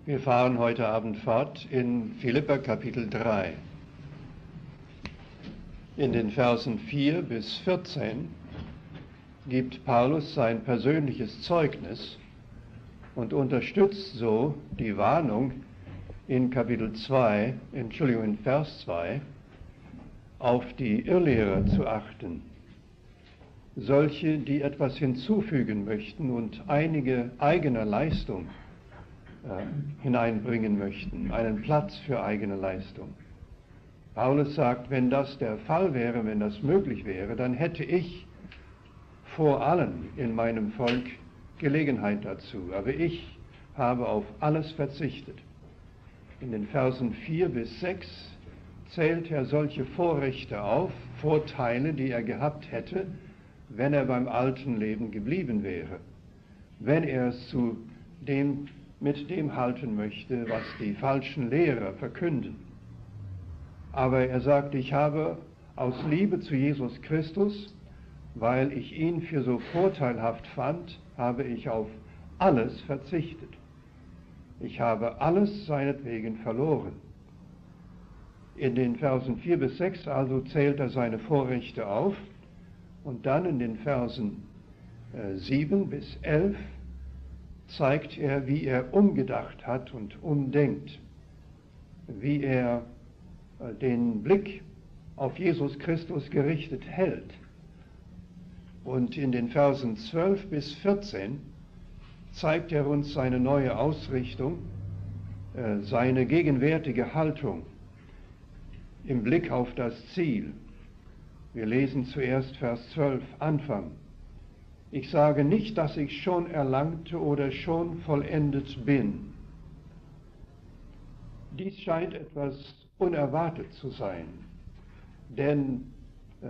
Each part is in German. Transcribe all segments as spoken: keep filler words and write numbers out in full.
Wir fahren heute Abend fort in Philipper Kapitel drei. In den Versen vier bis vierzehn gibt Paulus sein persönliches Zeugnis und unterstützt so die Warnung in Kapitel zwei, Entschuldigung, in Vers zwei, auf die Irrlehrer zu achten. Solche, die etwas hinzufügen möchten und einige eigener Leistung äh, hineinbringen möchten, einen Platz für eigene Leistung. Paulus sagt, wenn das der Fall wäre, wenn das möglich wäre, dann hätte ich vor allen in meinem Volk Gelegenheit dazu. Aber ich habe auf alles verzichtet. In den Versen vier bis sechs zählt er solche Vorrechte auf, Vorteile, die er gehabt hätte, wenn er beim alten Leben geblieben wäre, wenn er es zu dem, mit dem halten möchte, was die falschen Lehrer verkünden. Aber er sagt, ich habe aus Liebe zu Jesus Christus, weil ich ihn für so vorteilhaft fand, habe ich auf alles verzichtet. Ich habe alles seinetwegen verloren. In den Versen vier bis sechs also zählt er seine Vorrechte auf und dann in den Versen äh, sieben bis elf zeigt er, wie er umgedacht hat und umdenkt, wie er äh, den Blick auf Jesus Christus gerichtet hält. Und in den Versen zwölf bis vierzehn zeigt er uns seine neue Ausrichtung, äh, seine gegenwärtige Haltung im Blick auf das Ziel. Wir lesen zuerst Vers zwölf, Anfang. Ich sage nicht, dass ich schon erlangte oder schon vollendet bin. Dies scheint etwas unerwartet zu sein, denn äh,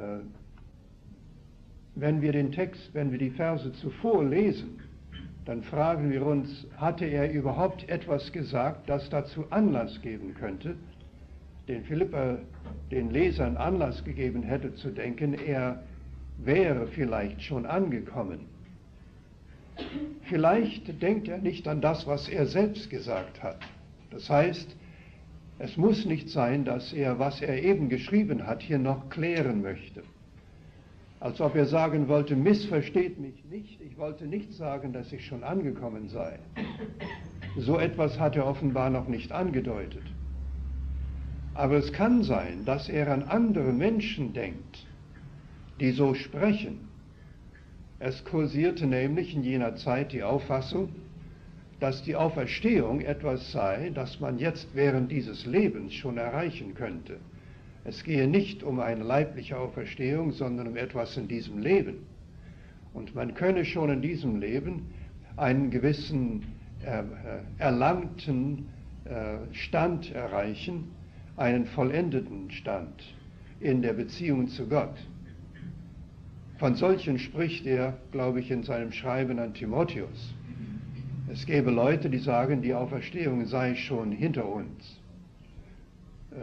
wenn wir den Text, wenn wir die Verse zuvor lesen, dann fragen wir uns, hatte er überhaupt etwas gesagt, das dazu Anlass geben könnte, den Philipper, den Lesern Anlass gegeben hätte zu denken, er wäre vielleicht schon angekommen. Vielleicht denkt er nicht an das, was er selbst gesagt hat. Das heißt, es muss nicht sein, dass er, was er eben geschrieben hat, hier noch klären möchte. Als ob er sagen wollte, missversteht mich nicht, ich wollte nicht sagen, dass ich schon angekommen sei. So etwas hat er offenbar noch nicht angedeutet. Aber es kann sein, dass er an andere Menschen denkt, die so sprechen. Es kursierte nämlich in jener Zeit die Auffassung, dass die Auferstehung etwas sei, das man jetzt während dieses Lebens schon erreichen könnte. Es gehe nicht um eine leibliche Auferstehung, sondern um etwas in diesem Leben. Und man könne schon in diesem Leben einen gewissen äh, erlangten äh, Stand erreichen, einen vollendeten Stand in der Beziehung zu Gott. Von solchen spricht er, glaube ich, in seinem Schreiben an Timotheus. Es gäbe Leute, die sagen, die Auferstehung sei schon hinter uns. Äh,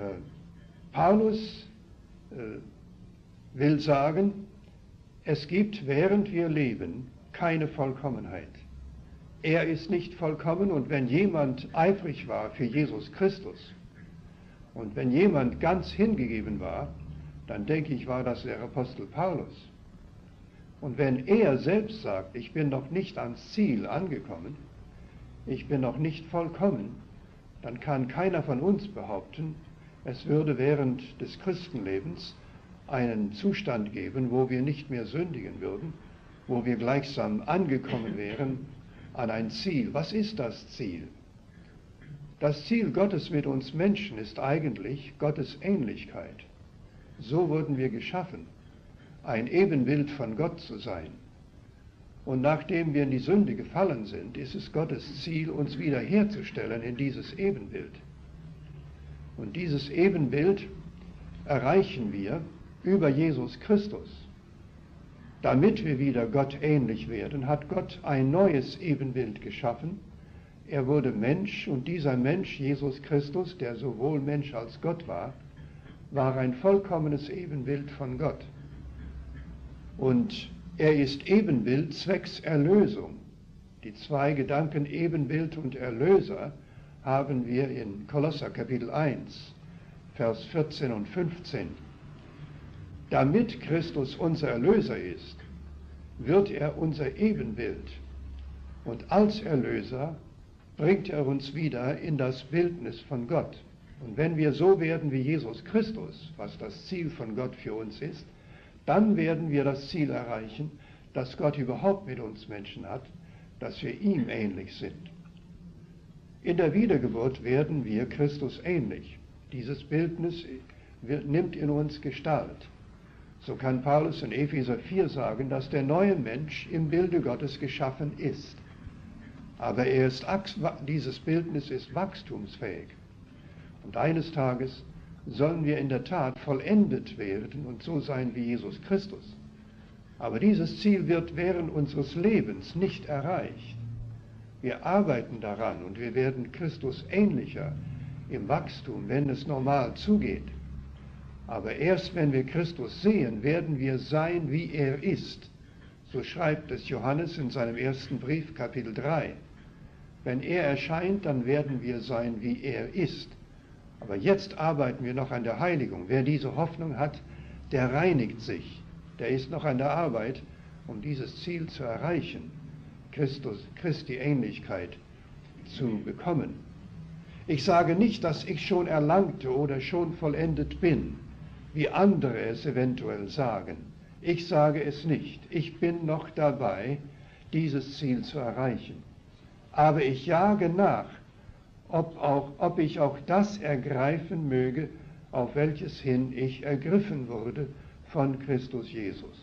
Paulus äh, will sagen, es gibt, während wir leben, keine Vollkommenheit. Er ist nicht vollkommen und wenn jemand eifrig war für Jesus Christus und wenn jemand ganz hingegeben war, dann denke ich, war das der Apostel Paulus. Und wenn er selbst sagt, ich bin noch nicht ans Ziel angekommen, ich bin noch nicht vollkommen, dann kann keiner von uns behaupten, es würde während des Christenlebens einen Zustand geben, wo wir nicht mehr sündigen würden, wo wir gleichsam angekommen wären an ein Ziel. Was ist das Ziel? Das Ziel Gottes mit uns Menschen ist eigentlich Gottes Ähnlichkeit. So wurden wir geschaffen, ein Ebenbild von Gott zu sein. Und nachdem wir in die Sünde gefallen sind, ist es Gottes Ziel, uns wiederherzustellen in dieses Ebenbild. Und dieses Ebenbild erreichen wir über Jesus Christus. Damit wir wieder Gott ähnlich werden, hat Gott ein neues Ebenbild geschaffen. Er wurde Mensch und dieser Mensch, Jesus Christus, der sowohl Mensch als Gott war, war ein vollkommenes Ebenbild von Gott. Und er ist Ebenbild zwecks Erlösung. Die zwei Gedanken Ebenbild und Erlöser haben wir in Kolosser Kapitel eins, Vers vierzehn und fünfzehn. Damit Christus unser Erlöser ist, wird er unser Ebenbild. Und als Erlöser bringt er uns wieder in das Bildnis von Gott. Und wenn wir so werden wie Jesus Christus, was das Ziel von Gott für uns ist, dann werden wir das Ziel erreichen, das Gott überhaupt mit uns Menschen hat, dass wir ihm ähnlich sind. In der Wiedergeburt werden wir Christus ähnlich. Dieses Bildnis wird, nimmt in uns Gestalt. So kann Paulus in Epheser vier sagen, dass der neue Mensch im Bilde Gottes geschaffen ist. Aber er ist, dieses Bildnis ist wachstumsfähig. Und eines Tages sollen wir in der Tat vollendet werden und so sein wie Jesus Christus. Aber dieses Ziel wird während unseres Lebens nicht erreicht. Wir arbeiten daran und wir werden Christus ähnlicher im Wachstum, wenn es normal zugeht. Aber erst wenn wir Christus sehen, werden wir sein, wie er ist. So schreibt es Johannes in seinem ersten Brief, Kapitel drei. Wenn er erscheint, dann werden wir sein, wie er ist. Aber jetzt arbeiten wir noch an der Heiligung. Wer diese Hoffnung hat, der reinigt sich. Der ist noch an der Arbeit, um dieses Ziel zu erreichen, Christus, Christi Ähnlichkeit zu bekommen. Ich sage nicht, dass ich schon erlangte oder schon vollendet bin, wie andere es eventuell sagen. Ich sage es nicht. Ich bin noch dabei, dieses Ziel zu erreichen. Aber ich jage nach, ob, auch, ob ich auch das ergreifen möge, auf welches hin ich ergriffen wurde von Christus Jesus.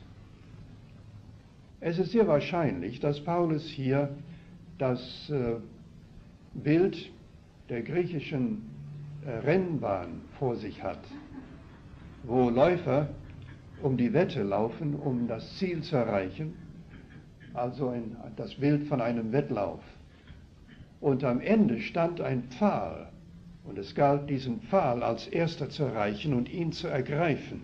Es ist sehr wahrscheinlich, dass Paulus hier das äh, Bild der griechischen äh, Rennbahn vor sich hat, wo Läufer um die Wette laufen, um das Ziel zu erreichen, also ein, das Bild von einem Wettlauf. Und am Ende stand ein Pfahl, und es galt, diesen Pfahl als erster zu erreichen und ihn zu ergreifen.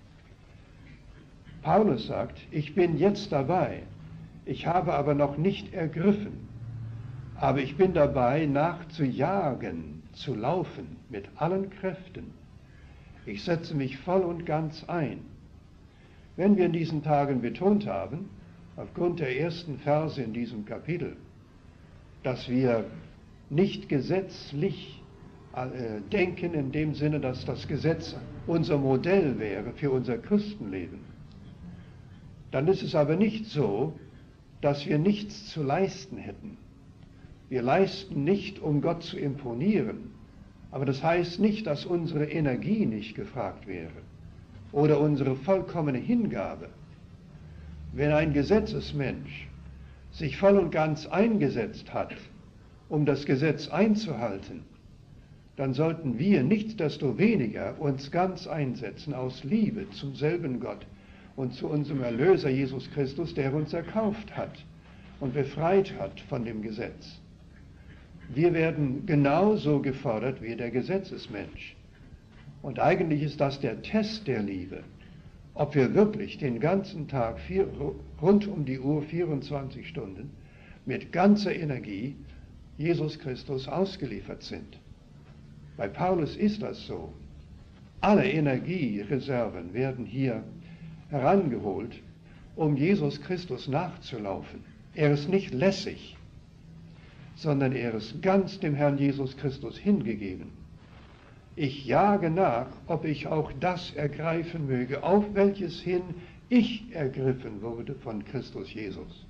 Paulus sagt, ich bin jetzt dabei, ich habe aber noch nicht ergriffen, aber ich bin dabei, nachzujagen, zu laufen mit allen Kräften. Ich setze mich voll und ganz ein. Wenn wir in diesen Tagen betont haben, aufgrund der ersten Verse in diesem Kapitel, dass wir nicht gesetzlich äh, denken in dem Sinne, dass das Gesetz unser Modell wäre für unser Christenleben, dann ist es aber nicht so, dass wir nichts zu leisten hätten. Wir leisten nicht, um Gott zu imponieren, aber das heißt nicht, dass unsere Energie nicht gefragt wäre oder unsere vollkommene Hingabe. Wenn ein Gesetzesmensch sich voll und ganz eingesetzt hat, um das Gesetz einzuhalten, dann sollten wir nichtsdestoweniger uns ganz einsetzen aus Liebe zum selben Gott und zu unserem Erlöser Jesus Christus, der uns erkauft hat und befreit hat von dem Gesetz. Wir werden genauso gefordert wie der Gesetzesmensch. Und eigentlich ist das der Test der Liebe, ob wir wirklich den ganzen Tag, vier, rund um die Uhr, vierundzwanzig Stunden, mit ganzer Energie Jesus Christus ausgeliefert sind. Bei Paulus ist das so. Alle Energiereserven werden hier herangeholt, um Jesus Christus nachzulaufen. Er ist nicht lässig, sondern er ist ganz dem Herrn Jesus Christus hingegeben. Ich jage nach, ob ich auch das ergreifen möge, auf welches hin ich ergriffen wurde von Christus Jesus.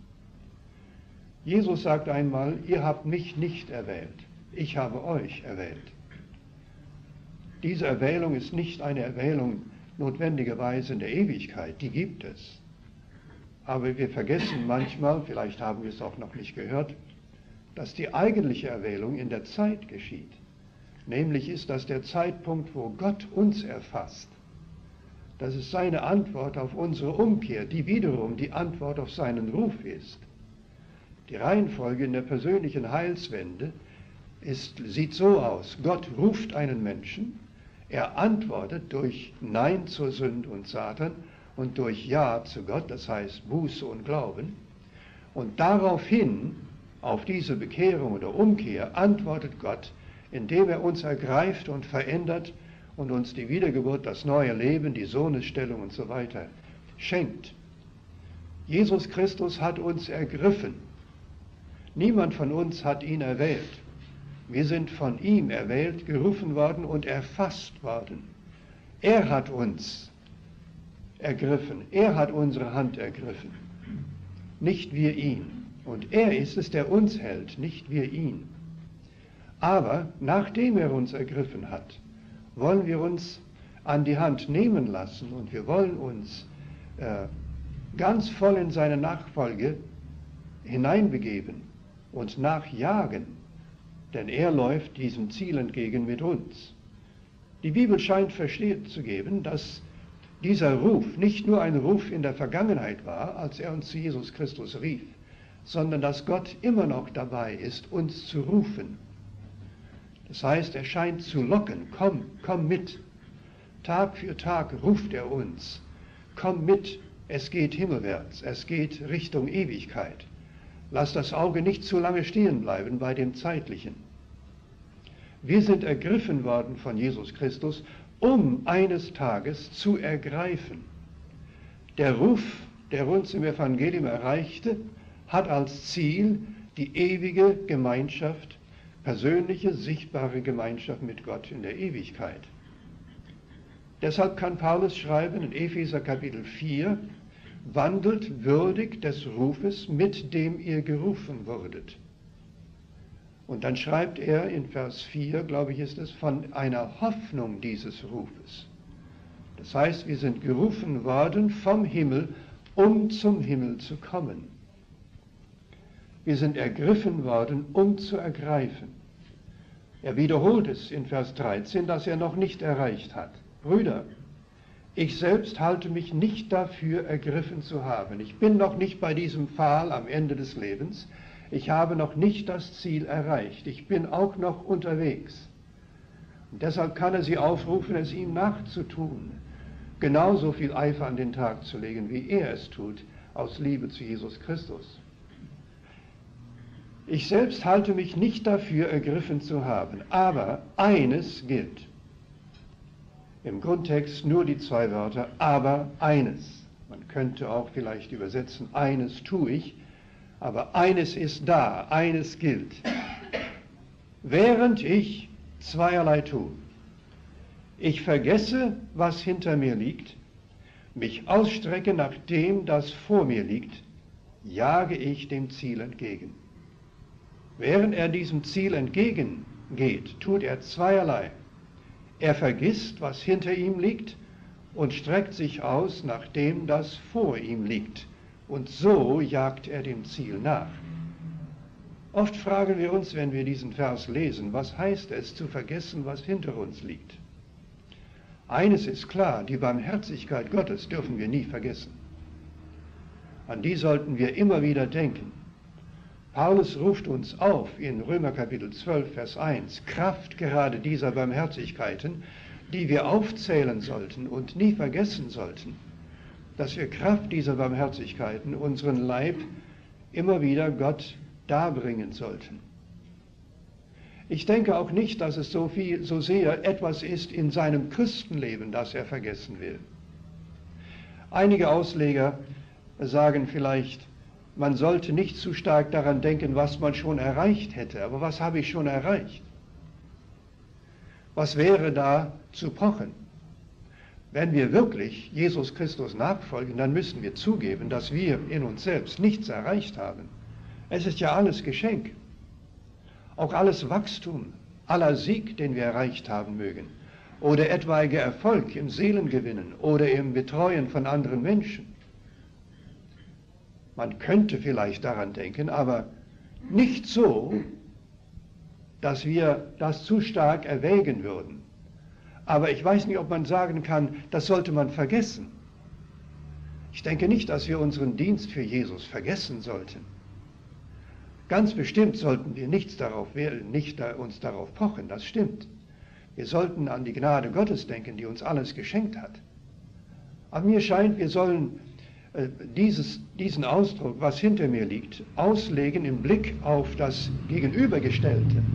Jesus sagt einmal, ihr habt mich nicht erwählt, ich habe euch erwählt. Diese Erwählung ist nicht eine Erwählung notwendigerweise in der Ewigkeit, die gibt es. Aber wir vergessen manchmal, vielleicht haben wir es auch noch nicht gehört, dass die eigentliche Erwählung in der Zeit geschieht. Nämlich ist das der Zeitpunkt, wo Gott uns erfasst. Das ist seine Antwort auf unsere Umkehr, die wiederum die Antwort auf seinen Ruf ist. Die Reihenfolge in der persönlichen Heilswende ist, sieht so aus: Gott ruft einen Menschen, er antwortet durch Nein zur Sünde und Satan und durch Ja zu Gott, das heißt Buße und Glauben. Und daraufhin, auf diese Bekehrung oder Umkehr, antwortet Gott indem er uns ergreift und verändert und uns die Wiedergeburt, das neue Leben, die Sohnesstellung und so weiter schenkt. Jesus Christus hat uns ergriffen. Niemand von uns hat ihn erwählt. Wir sind von ihm erwählt, gerufen worden und erfasst worden. Er hat uns ergriffen. Er hat unsere Hand ergriffen. Nicht wir ihn. Und er ist es, der uns hält, nicht wir ihn. Aber nachdem er uns ergriffen hat, wollen wir uns an die Hand nehmen lassen und wir wollen uns äh, ganz voll in seine Nachfolge hineinbegeben und nachjagen, denn er läuft diesem Ziel entgegen mit uns. Die Bibel scheint verstehen zu geben, dass dieser Ruf nicht nur ein Ruf in der Vergangenheit war, als er uns zu Jesus Christus rief, sondern dass Gott immer noch dabei ist, uns zu rufen. Das heißt, er scheint zu locken, komm, komm mit. Tag für Tag ruft er uns, komm mit, es geht himmelwärts, es geht Richtung Ewigkeit. Lass das Auge nicht zu lange stehen bleiben bei dem Zeitlichen. Wir sind ergriffen worden von Jesus Christus, um eines Tages zu ergreifen. Der Ruf, der uns im Evangelium erreichte, hat als Ziel die ewige Gemeinschaft, persönliche, sichtbare Gemeinschaft mit Gott in der Ewigkeit. Deshalb kann Paulus schreiben in Epheser Kapitel vier, wandelt würdig des Rufes, mit dem ihr gerufen wurdet. Und dann schreibt er in Vers vier, glaube ich ist es, von einer Hoffnung dieses Rufes. Das heißt, wir sind gerufen worden vom Himmel, um zum Himmel zu kommen. Wir sind ergriffen worden, um zu ergreifen. Er wiederholt es in Vers dreizehn, dass er noch nicht erreicht hat. Brüder, ich selbst halte mich nicht dafür, ergriffen zu haben. Ich bin noch nicht bei diesem Pfahl am Ende des Lebens. Ich habe noch nicht das Ziel erreicht. Ich bin auch noch unterwegs. Und deshalb kann er sie aufrufen, es ihm nachzutun. Genauso viel Eifer an den Tag zu legen, wie er es tut, aus Liebe zu Jesus Christus. Ich selbst halte mich nicht dafür, ergriffen zu haben. Aber eines gilt. Im Grundtext nur die zwei Wörter, aber eines. Man könnte auch vielleicht übersetzen, eines tue ich. Aber eines ist da, eines gilt. Während ich zweierlei tue. Ich vergesse, was hinter mir liegt, mich ausstrecke nach dem, das vor mir liegt, jage ich dem Ziel entgegen. Während er diesem Ziel entgegengeht, tut er zweierlei. Er vergisst, was hinter ihm liegt und streckt sich aus nach dem, das vor ihm liegt. Und so jagt er dem Ziel nach. Oft fragen wir uns, wenn wir diesen Vers lesen, was heißt es, zu vergessen, was hinter uns liegt? Eines ist klar, die Barmherzigkeit Gottes dürfen wir nie vergessen. An die sollten wir immer wieder denken. Paulus ruft uns auf in Römer Kapitel zwölf, Vers eins, Kraft gerade dieser Barmherzigkeiten, die wir aufzählen sollten und nie vergessen sollten, dass wir Kraft dieser Barmherzigkeiten unseren Leib immer wieder Gott darbringen sollten. Ich denke auch nicht, dass es so viel, so sehr etwas ist in seinem Christenleben, das er vergessen will. Einige Ausleger sagen vielleicht, man sollte nicht zu stark daran denken, was man schon erreicht hätte. Aber was habe ich schon erreicht? Was wäre da zu pochen? Wenn wir wirklich Jesus Christus nachfolgen, dann müssen wir zugeben, dass wir in uns selbst nichts erreicht haben. Es ist ja alles Geschenk. Auch alles Wachstum, aller Sieg, den wir erreicht haben mögen. Oder etwaiger Erfolg im Seelengewinnen oder im Betreuen von anderen Menschen. Man könnte vielleicht daran denken, aber nicht so, dass wir das zu stark erwägen würden. Aber ich weiß nicht, ob man sagen kann, das sollte man vergessen. Ich denke nicht, dass wir unseren Dienst für Jesus vergessen sollten. Ganz bestimmt sollten wir nichts darauf, nicht uns darauf pochen, das stimmt. Wir sollten an die Gnade Gottes denken, die uns alles geschenkt hat. Aber mir scheint, wir sollen Dieses, diesen Ausdruck, was hinter mir liegt, auslegen im Blick auf das Gegenübergestellte.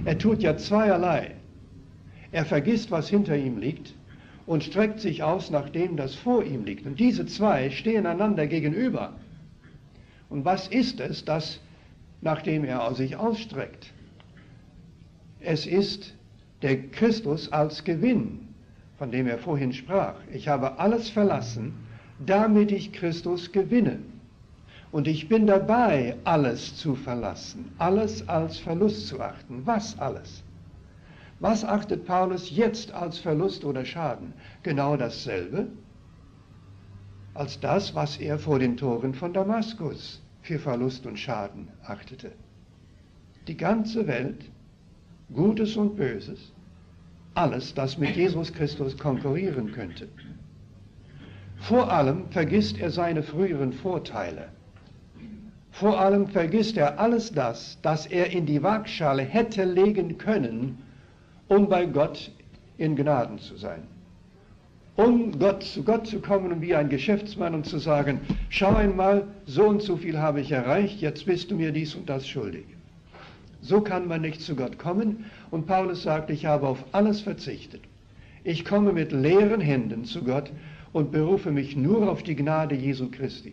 Er tut ja zweierlei. Er vergisst, was hinter ihm liegt und streckt sich aus nach dem, das vor ihm liegt. Und diese zwei stehen einander gegenüber. Und was ist es, das, nachdem er sich ausstreckt? Es ist der Christus als Gewinn, von dem er vorhin sprach. Ich habe alles verlassen, damit ich Christus gewinne. Und ich bin dabei, alles zu verlassen, alles als Verlust zu achten. Was alles? Was achtet Paulus jetzt als Verlust oder Schaden? Genau dasselbe als das, was er vor den Toren von Damaskus für Verlust und Schaden achtete. Die ganze Welt, Gutes und Böses, alles, das mit Jesus Christus konkurrieren könnte. Vor allem vergisst er seine früheren Vorteile. Vor allem vergisst er alles das, das er in die Waagschale hätte legen können, um bei Gott in Gnaden zu sein. Um Gott, zu Gott zu kommen und wie ein Geschäftsmann und zu sagen, schau einmal, so und so viel habe ich erreicht, jetzt bist du mir dies und das schuldig. So kann man nicht zu Gott kommen. Und Paulus sagt, ich habe auf alles verzichtet. Ich komme mit leeren Händen zu Gott und berufe mich nur auf die Gnade Jesu Christi.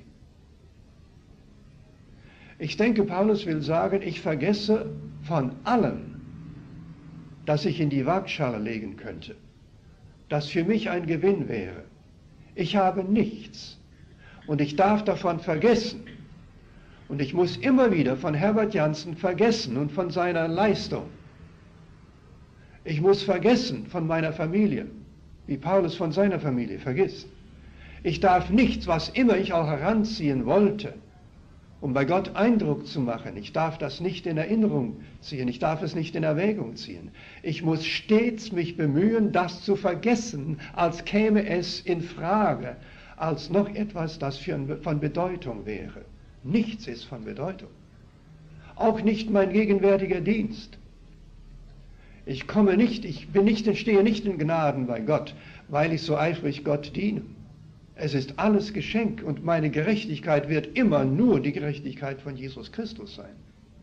Ich denke, Paulus will sagen, ich vergesse von allem, das ich in die Waagschale legen könnte, das für mich ein Gewinn wäre. Ich habe nichts und ich darf davon vergessen. Und ich muss immer wieder von Herbert Janssen vergessen und von seiner Leistung. Ich muss vergessen von meiner Familie, wie Paulus von seiner Familie vergisst. Ich darf nichts, was immer ich auch heranziehen wollte, um bei Gott Eindruck zu machen. Ich darf das nicht in Erinnerung ziehen, ich darf es nicht in Erwägung ziehen. Ich muss stets mich bemühen, das zu vergessen, als käme es in Frage, als noch etwas, das für, von Bedeutung wäre. Nichts ist von Bedeutung. Auch nicht mein gegenwärtiger Dienst. Ich komme nicht, ich bin nicht, stehe nicht in Gnaden bei Gott, weil ich so eifrig Gott diene. Es ist alles Geschenk und meine Gerechtigkeit wird immer nur die Gerechtigkeit von Jesus Christus sein.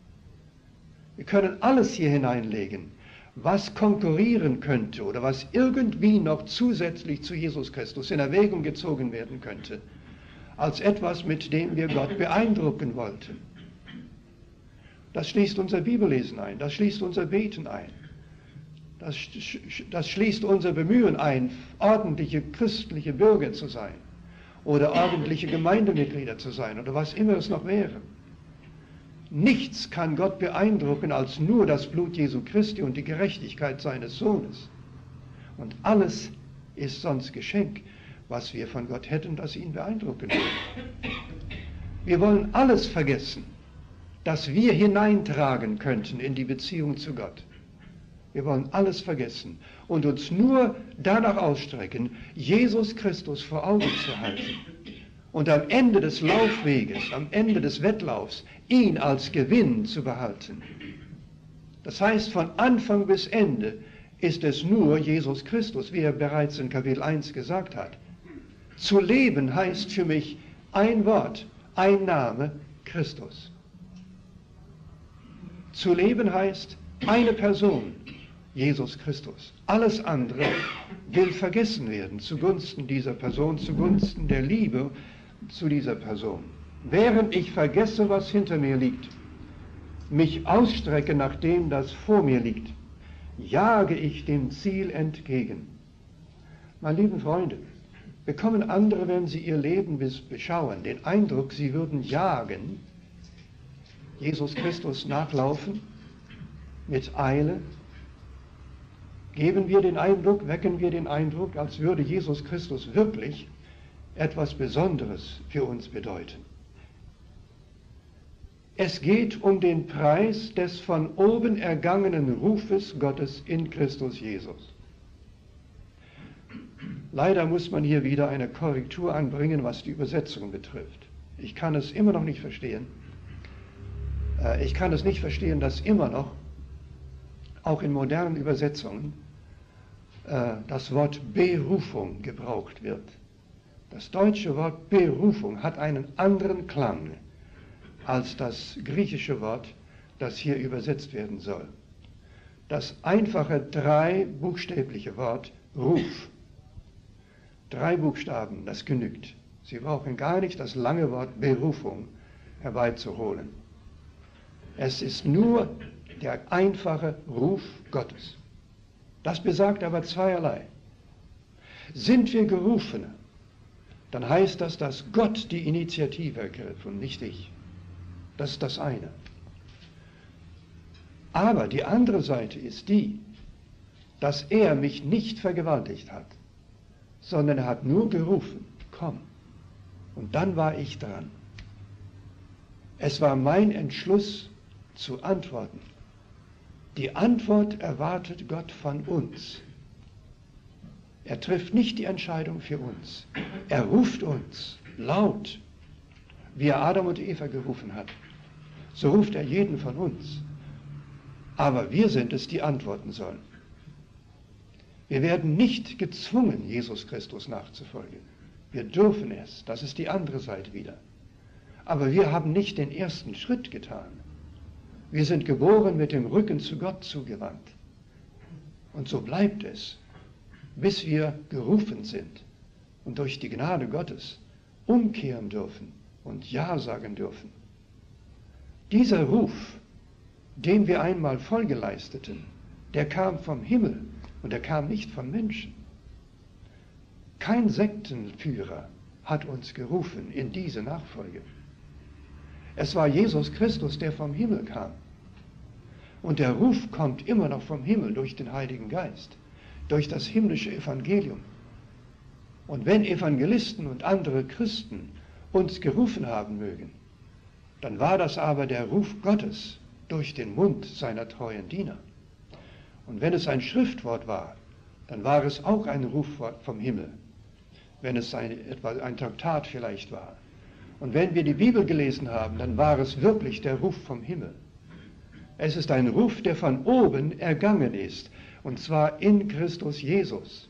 Wir können alles hier hineinlegen, was konkurrieren könnte oder was irgendwie noch zusätzlich zu Jesus Christus in Erwägung gezogen werden könnte, als etwas, mit dem wir Gott beeindrucken wollten. Das schließt unser Bibellesen ein, das schließt unser Beten ein, das, das schließt unser Bemühen ein, ordentliche christliche Bürger zu sein oder ordentliche Gemeindemitglieder zu sein oder was immer es noch wäre. Nichts kann Gott beeindrucken als nur das Blut Jesu Christi und die Gerechtigkeit seines Sohnes. Und alles ist sonst Geschenk, was wir von Gott hätten, das ihn beeindrucken würde. Wir wollen alles vergessen, das wir hineintragen könnten in die Beziehung zu Gott. Wir wollen alles vergessen und uns nur danach ausstrecken, Jesus Christus vor Augen zu halten und am Ende des Laufweges, am Ende des Wettlaufs, ihn als Gewinn zu behalten. Das heißt, von Anfang bis Ende ist es nur Jesus Christus, wie er bereits in Kapitel eins gesagt hat. Zu leben heißt für mich ein Wort, ein Name, Christus. Zu leben heißt eine Person, Jesus Christus. Alles andere will vergessen werden zugunsten dieser Person, zugunsten der Liebe zu dieser Person. Während ich vergesse, was hinter mir liegt, mich ausstrecke nach dem, das vor mir liegt, jage ich dem Ziel entgegen. Meine lieben Freunde, bekommen andere, wenn sie ihr Leben beschauen, den Eindruck, sie würden jagen, Jesus Christus nachlaufen, mit Eile? Geben wir den Eindruck, wecken wir den Eindruck, als würde Jesus Christus wirklich etwas Besonderes für uns bedeuten. Es geht um den Preis des von oben ergangenen Rufes Gottes in Christus Jesus. Leider muss man hier wieder eine Korrektur anbringen, was die Übersetzung betrifft. Ich kann es immer noch nicht verstehen. Ich kann es nicht verstehen, dass immer noch, auch in modernen Übersetzungen, das Wort Berufung gebraucht wird. Das deutsche Wort Berufung hat einen anderen Klang als das griechische Wort, das hier übersetzt werden soll. das einfache drei buchstäbliche Wort Ruf. Drei Buchstaben, das genügt. Sie brauchen gar nicht das lange Wort Berufung herbeizuholen. Es ist nur der einfache Ruf Gottes. Das besagt aber zweierlei. Sind wir Gerufene, dann heißt das, dass Gott die Initiative ergriff und nicht ich. Das ist das eine. Aber die andere Seite ist die, dass er mich nicht vergewaltigt hat, sondern er hat nur gerufen, komm. Und dann war ich dran. Es war mein Entschluss zu antworten. Die Antwort erwartet Gott von uns. Er trifft nicht die Entscheidung für uns. Er ruft uns laut, wie er Adam und Eva gerufen hat. So ruft er jeden von uns. Aber wir sind es, die antworten sollen. Wir werden nicht gezwungen, Jesus Christus nachzufolgen. Wir dürfen es, das ist die andere Seite wieder. Aber wir haben nicht den ersten Schritt getan. Wir sind geboren mit dem Rücken zu Gott zugewandt. Und so bleibt es, bis wir gerufen sind und durch die Gnade Gottes umkehren dürfen und Ja sagen dürfen. Dieser Ruf, dem wir einmal Folge leisteten, der kam vom Himmel und er kam nicht vom Menschen. Kein Sektenführer hat uns gerufen in diese Nachfolge. Es war Jesus Christus, der vom Himmel kam. Und der Ruf kommt immer noch vom Himmel durch den Heiligen Geist, durch das himmlische Evangelium. Und wenn Evangelisten und andere Christen uns gerufen haben mögen, dann war das aber der Ruf Gottes durch den Mund seiner treuen Diener. Und wenn es ein Schriftwort war, dann war es auch ein Rufwort vom Himmel, wenn es ein, etwa ein Traktat vielleicht war. Und wenn wir die Bibel gelesen haben, dann war es wirklich der Ruf vom Himmel. Es ist ein Ruf, der von oben ergangen ist, und zwar in Christus Jesus.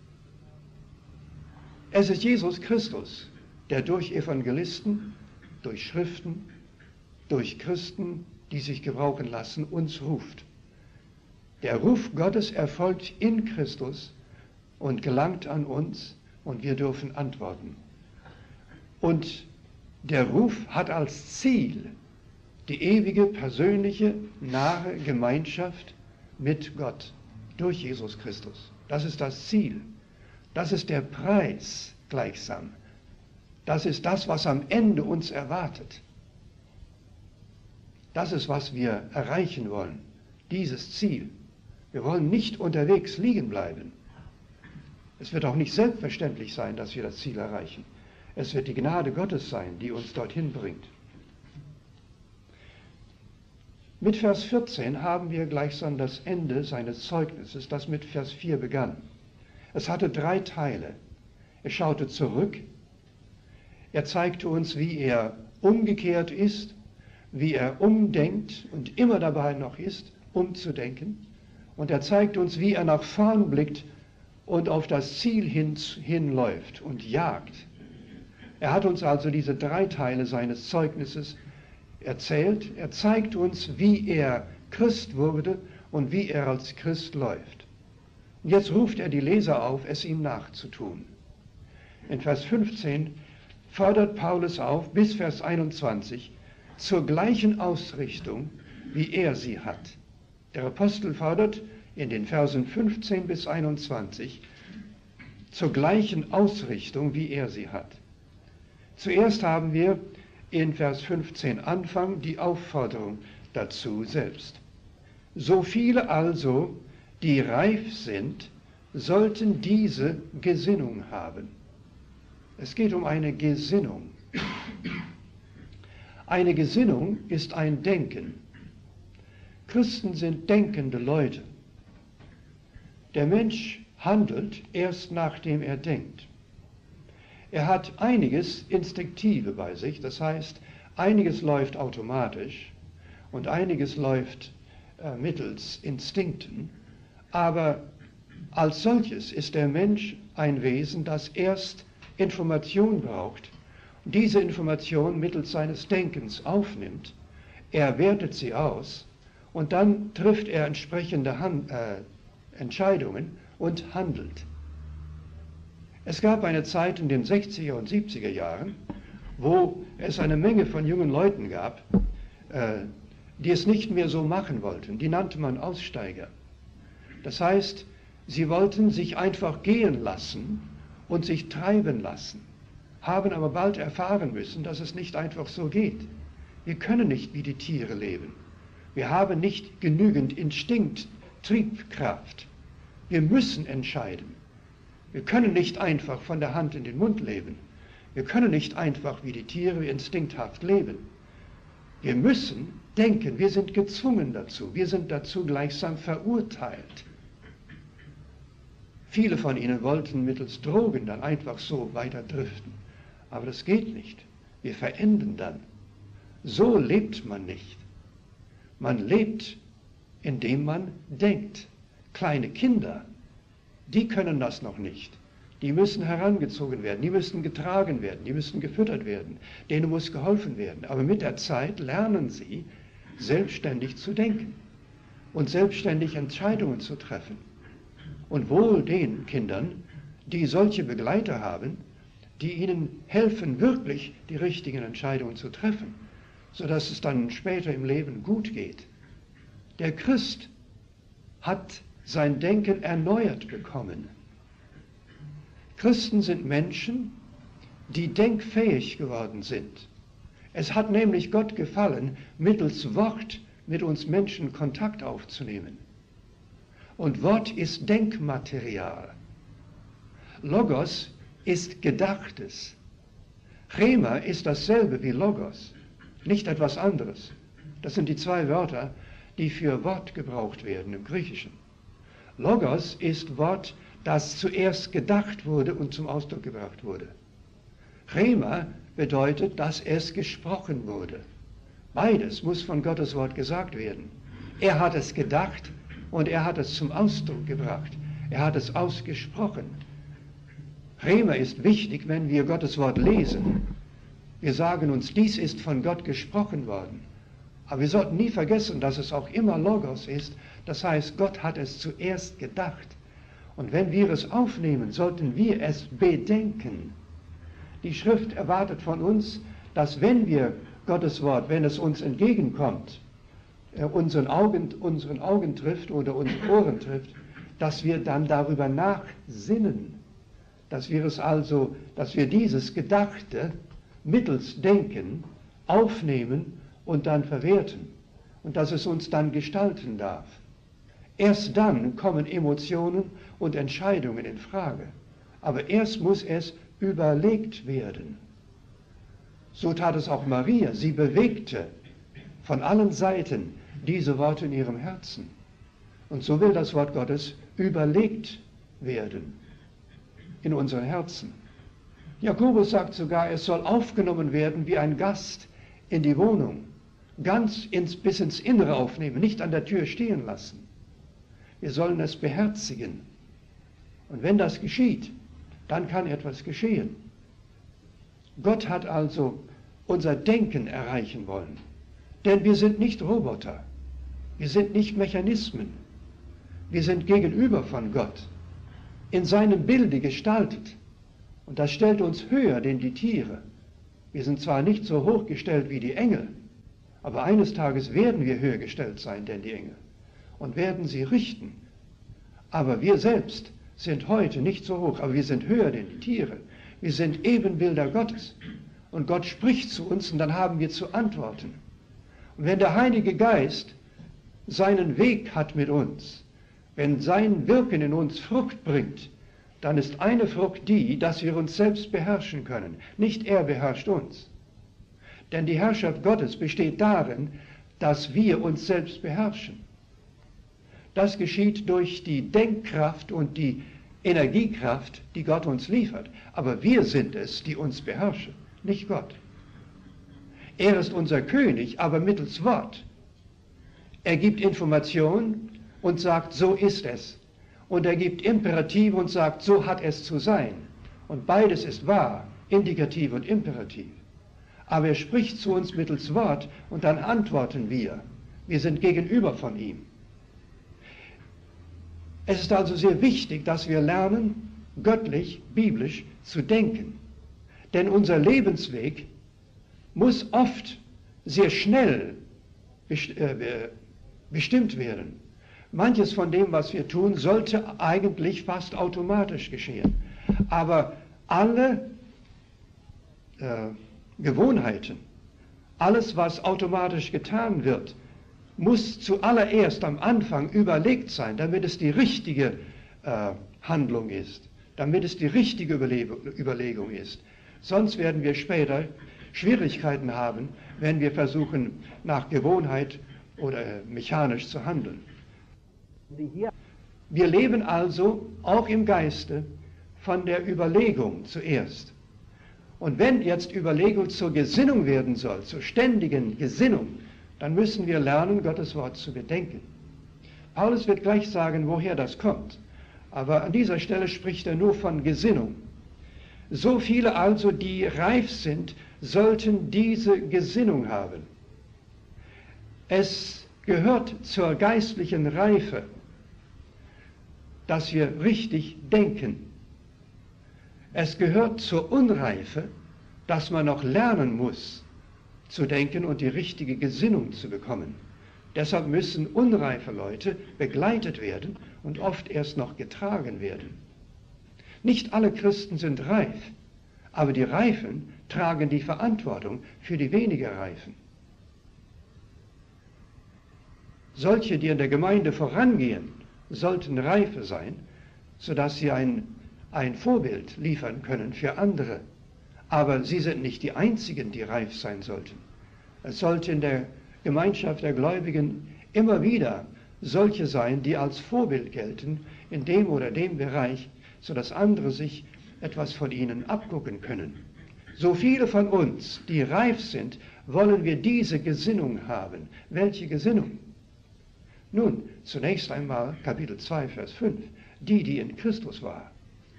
Es ist Jesus Christus, der durch Evangelisten, durch Schriften, durch Christen, die sich gebrauchen lassen, uns ruft. Der Ruf Gottes erfolgt in Christus und gelangt an uns und wir dürfen antworten. Und der Ruf hat als Ziel die ewige, persönliche, nahe Gemeinschaft mit Gott durch Jesus Christus. Das ist das Ziel. Das ist der Preis gleichsam. Das ist das, was am Ende uns erwartet. Das ist, was wir erreichen wollen, dieses Ziel. Wir wollen nicht unterwegs liegen bleiben. Es wird auch nicht selbstverständlich sein, dass wir das Ziel erreichen. Es wird die Gnade Gottes sein, die uns dorthin bringt. Mit Vers vierzehn haben wir gleichsam das Ende seines Zeugnisses, das mit Vers vier begann. Es hatte drei Teile. Er schaute zurück, er zeigte uns, wie er umgekehrt ist, wie er umdenkt und immer dabei noch ist, umzudenken. Und er zeigt uns, wie er nach vorn blickt und auf das Ziel hin, hinläuft und jagt. Er hat uns also diese drei Teile seines Zeugnisses erzählt. Er zeigt uns, wie er Christ wurde und wie er als Christ läuft. Und jetzt ruft er die Leser auf, es ihm nachzutun. In Vers fünfzehn fordert Paulus auf, bis Vers einundzwanzig, zur gleichen Ausrichtung, wie er sie hat. Der Apostel fordert in den Versen fünfzehn bis einundzwanzig zur gleichen Ausrichtung, wie er sie hat. Zuerst haben wir in Vers fünfzehn Anfang die Aufforderung dazu selbst. So viele also, die reif sind, sollten diese Gesinnung haben. Es geht um eine Gesinnung. Eine Gesinnung ist ein Denken. Christen sind denkende Leute. Der Mensch handelt erst nachdem er denkt. Er hat einiges Instinktive bei sich, das heißt, einiges läuft automatisch und einiges läuft äh, mittels Instinkten, aber als solches ist der Mensch ein Wesen, das erst Information braucht und diese Information mittels seines Denkens aufnimmt, er wertet sie aus und dann trifft er entsprechende Han- äh, Entscheidungen und handelt. Es gab eine Zeit in den sechziger und siebziger Jahren, wo es eine Menge von jungen Leuten gab, äh, die es nicht mehr so machen wollten. Die nannte man Aussteiger. Das heißt, sie wollten sich einfach gehen lassen und sich treiben lassen, haben aber bald erfahren müssen, dass es nicht einfach so geht. Wir können nicht wie die Tiere leben. Wir haben nicht genügend Instinkt, Triebkraft. Wir müssen entscheiden. Wir können nicht einfach von der Hand in den Mund leben. Wir können nicht einfach wie die Tiere instinkthaft leben. Wir müssen denken, wir sind gezwungen dazu, wir sind dazu gleichsam verurteilt. Viele von ihnen wollten mittels Drogen dann einfach so weiter driften. Aber das geht nicht. Wir verenden dann. So lebt man nicht. Man lebt, indem man denkt. Kleine Kinder, die können das noch nicht. Die müssen herangezogen werden, die müssen getragen werden, die müssen gefüttert werden, denen muss geholfen werden. Aber mit der Zeit lernen sie, selbstständig zu denken und selbstständig Entscheidungen zu treffen. Und wohl den Kindern, die solche Begleiter haben, die ihnen helfen, wirklich die richtigen Entscheidungen zu treffen, sodass es dann später im Leben gut geht. Der Christ hat sein Denken erneuert bekommen. Christen sind Menschen, die denkfähig geworden sind. Es hat nämlich Gott gefallen, mittels Wort mit uns Menschen Kontakt aufzunehmen. Und Wort ist Denkmaterial. Logos ist Gedachtes. Rema ist dasselbe wie Logos, nicht etwas anderes. Das sind die zwei Wörter, die für Wort gebraucht werden im Griechischen. Logos ist Wort, das zuerst gedacht wurde und zum Ausdruck gebracht wurde. Rema bedeutet, dass es gesprochen wurde. Beides muss von Gottes Wort gesagt werden. Er hat es gedacht und er hat es zum Ausdruck gebracht. Er hat es ausgesprochen. Rema ist wichtig, wenn wir Gottes Wort lesen. Wir sagen uns, dies ist von Gott gesprochen worden. Aber wir sollten nie vergessen, dass es auch immer Logos ist. Das heißt, Gott hat es zuerst gedacht. Und wenn wir es aufnehmen, sollten wir es bedenken. Die Schrift erwartet von uns, dass wenn wir Gottes Wort, wenn es uns entgegenkommt, unseren Augen, unseren Augen trifft oder unsere Ohren trifft, dass wir dann darüber nachsinnen. Dass wir es also, dass wir dieses Gedachte mittels Denken aufnehmen und dann verwerten. Und dass es uns dann gestalten darf. Erst dann kommen Emotionen und Entscheidungen in Frage. Aber erst muss es überlegt werden. So tat es auch Maria. Sie bewegte von allen Seiten diese Worte in ihrem Herzen. Und so will das Wort Gottes überlegt werden in unseren Herzen. Jakobus sagt sogar, es soll aufgenommen werden wie ein Gast in die Wohnung. Ganz ins, bis ins Innere aufnehmen, nicht an der Tür stehen lassen. Wir sollen es beherzigen. Und wenn das geschieht, dann kann etwas geschehen. Gott hat also unser Denken erreichen wollen. Denn wir sind nicht Roboter. Wir sind nicht Mechanismen. Wir sind gegenüber von Gott. In seinem Bilde gestaltet. Und das stellt uns höher denn die Tiere. Wir sind zwar nicht so hochgestellt wie die Engel, aber eines Tages werden wir höher gestellt sein denn die Engel und werden sie richten. Aber wir selbst sind heute nicht so hoch, aber wir sind höher denn die Tiere. Wir sind Ebenbilder Gottes. Und Gott spricht zu uns und dann haben wir zu antworten. Und wenn der Heilige Geist seinen Weg hat mit uns, wenn sein Wirken in uns Frucht bringt, dann ist eine Frucht die, dass wir uns selbst beherrschen können. Nicht er beherrscht uns. Denn die Herrschaft Gottes besteht darin, dass wir uns selbst beherrschen. Das geschieht durch die Denkkraft und die Energiekraft, die Gott uns liefert. Aber wir sind es, die uns beherrschen, nicht Gott. Er ist unser König, aber mittels Wort. Er gibt Information und sagt, so ist es. Und er gibt Imperative und sagt, so hat es zu sein. Und beides ist wahr, Indikativ und Imperativ. Aber er spricht zu uns mittels Wort und dann antworten wir. Wir sind gegenüber von ihm. Es ist also sehr wichtig, dass wir lernen, göttlich, biblisch zu denken. Denn unser Lebensweg muss oft sehr schnell bestimmt werden. Manches von dem, was wir tun, sollte eigentlich fast automatisch geschehen. Aber alle äh, Gewohnheiten, alles, was automatisch getan wird, muss zuallererst am Anfang überlegt sein, damit es die richtige äh, Handlung ist, damit es die richtige Überle Überlegung ist. Sonst werden wir später Schwierigkeiten haben, wenn wir versuchen, nach Gewohnheit oder mechanisch zu handeln. Wir leben also auch im Geiste von der Überlegung zuerst. Und wenn jetzt Überlegung zur Gesinnung werden soll, zur ständigen Gesinnung, dann müssen wir lernen, Gottes Wort zu bedenken. Paulus wird gleich sagen, woher das kommt. Aber an dieser Stelle spricht er nur von Gesinnung. So viele also, die reif sind, sollten diese Gesinnung haben. Es gehört zur geistlichen Reife, dass wir richtig denken. Es gehört zur Unreife, dass man noch lernen muss, zu denken und die richtige Gesinnung zu bekommen. Deshalb müssen unreife Leute begleitet werden und oft erst noch getragen werden. Nicht alle Christen sind reif, aber die Reifen tragen die Verantwortung für die weniger Reifen. Solche, die in der Gemeinde vorangehen, sollten reife sein, sodass sie ein, ein Vorbild liefern können für andere. Aber sie sind nicht die Einzigen, die reif sein sollten. Es sollte in der Gemeinschaft der Gläubigen immer wieder solche sein, die als Vorbild gelten in dem oder dem Bereich, sodass andere sich etwas von ihnen abgucken können. So viele von uns, die reif sind, wollen wir diese Gesinnung haben. Welche Gesinnung? Nun, zunächst einmal Kapitel zwei, Vers fünf, die, die in Christus war.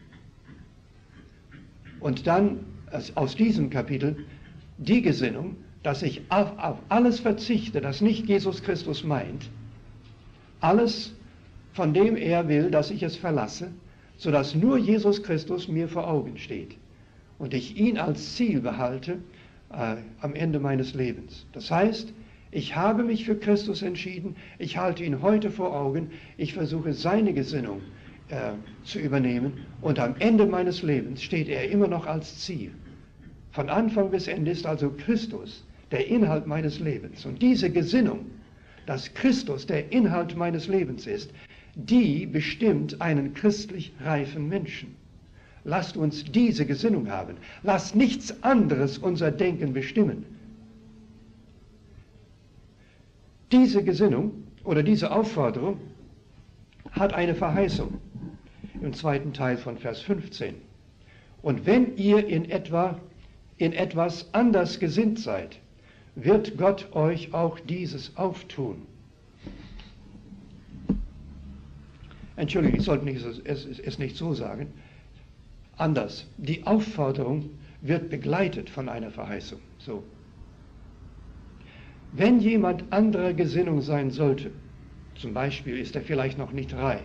Und dann aus diesem Kapitel die Gesinnung, dass ich auf, auf alles verzichte, das nicht Jesus Christus meint, alles, von dem er will, dass ich es verlasse, sodass nur Jesus Christus mir vor Augen steht und ich ihn als Ziel behalte äh, am Ende meines Lebens. Das heißt, ich habe mich für Christus entschieden, ich halte ihn heute vor Augen, ich versuche seine Gesinnung äh, zu übernehmen und am Ende meines Lebens steht er immer noch als Ziel. Von Anfang bis Ende ist also Christus der Inhalt meines Lebens. Und diese Gesinnung, dass Christus der Inhalt meines Lebens ist, die bestimmt einen christlich reifen Menschen. Lasst uns diese Gesinnung haben. Lasst nichts anderes unser Denken bestimmen. Diese Gesinnung oder diese Aufforderung hat eine Verheißung im zweiten Teil von Vers fünfzehn. Und wenn ihr in etwa in etwas anders gesinnt seid, wird Gott euch auch dieses auftun. Entschuldigung, ich sollte nicht, es, es, es nicht so sagen. Anders. Die Aufforderung wird begleitet von einer Verheißung. So. Wenn jemand anderer Gesinnung sein sollte, zum Beispiel ist er vielleicht noch nicht reif,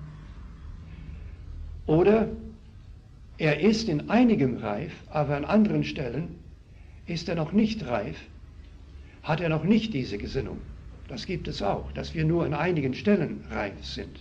oder er ist in einigem reif, aber an anderen Stellen ist er noch nicht reif, hat er noch nicht diese Gesinnung. Das gibt es auch, dass wir nur an einigen Stellen reif sind.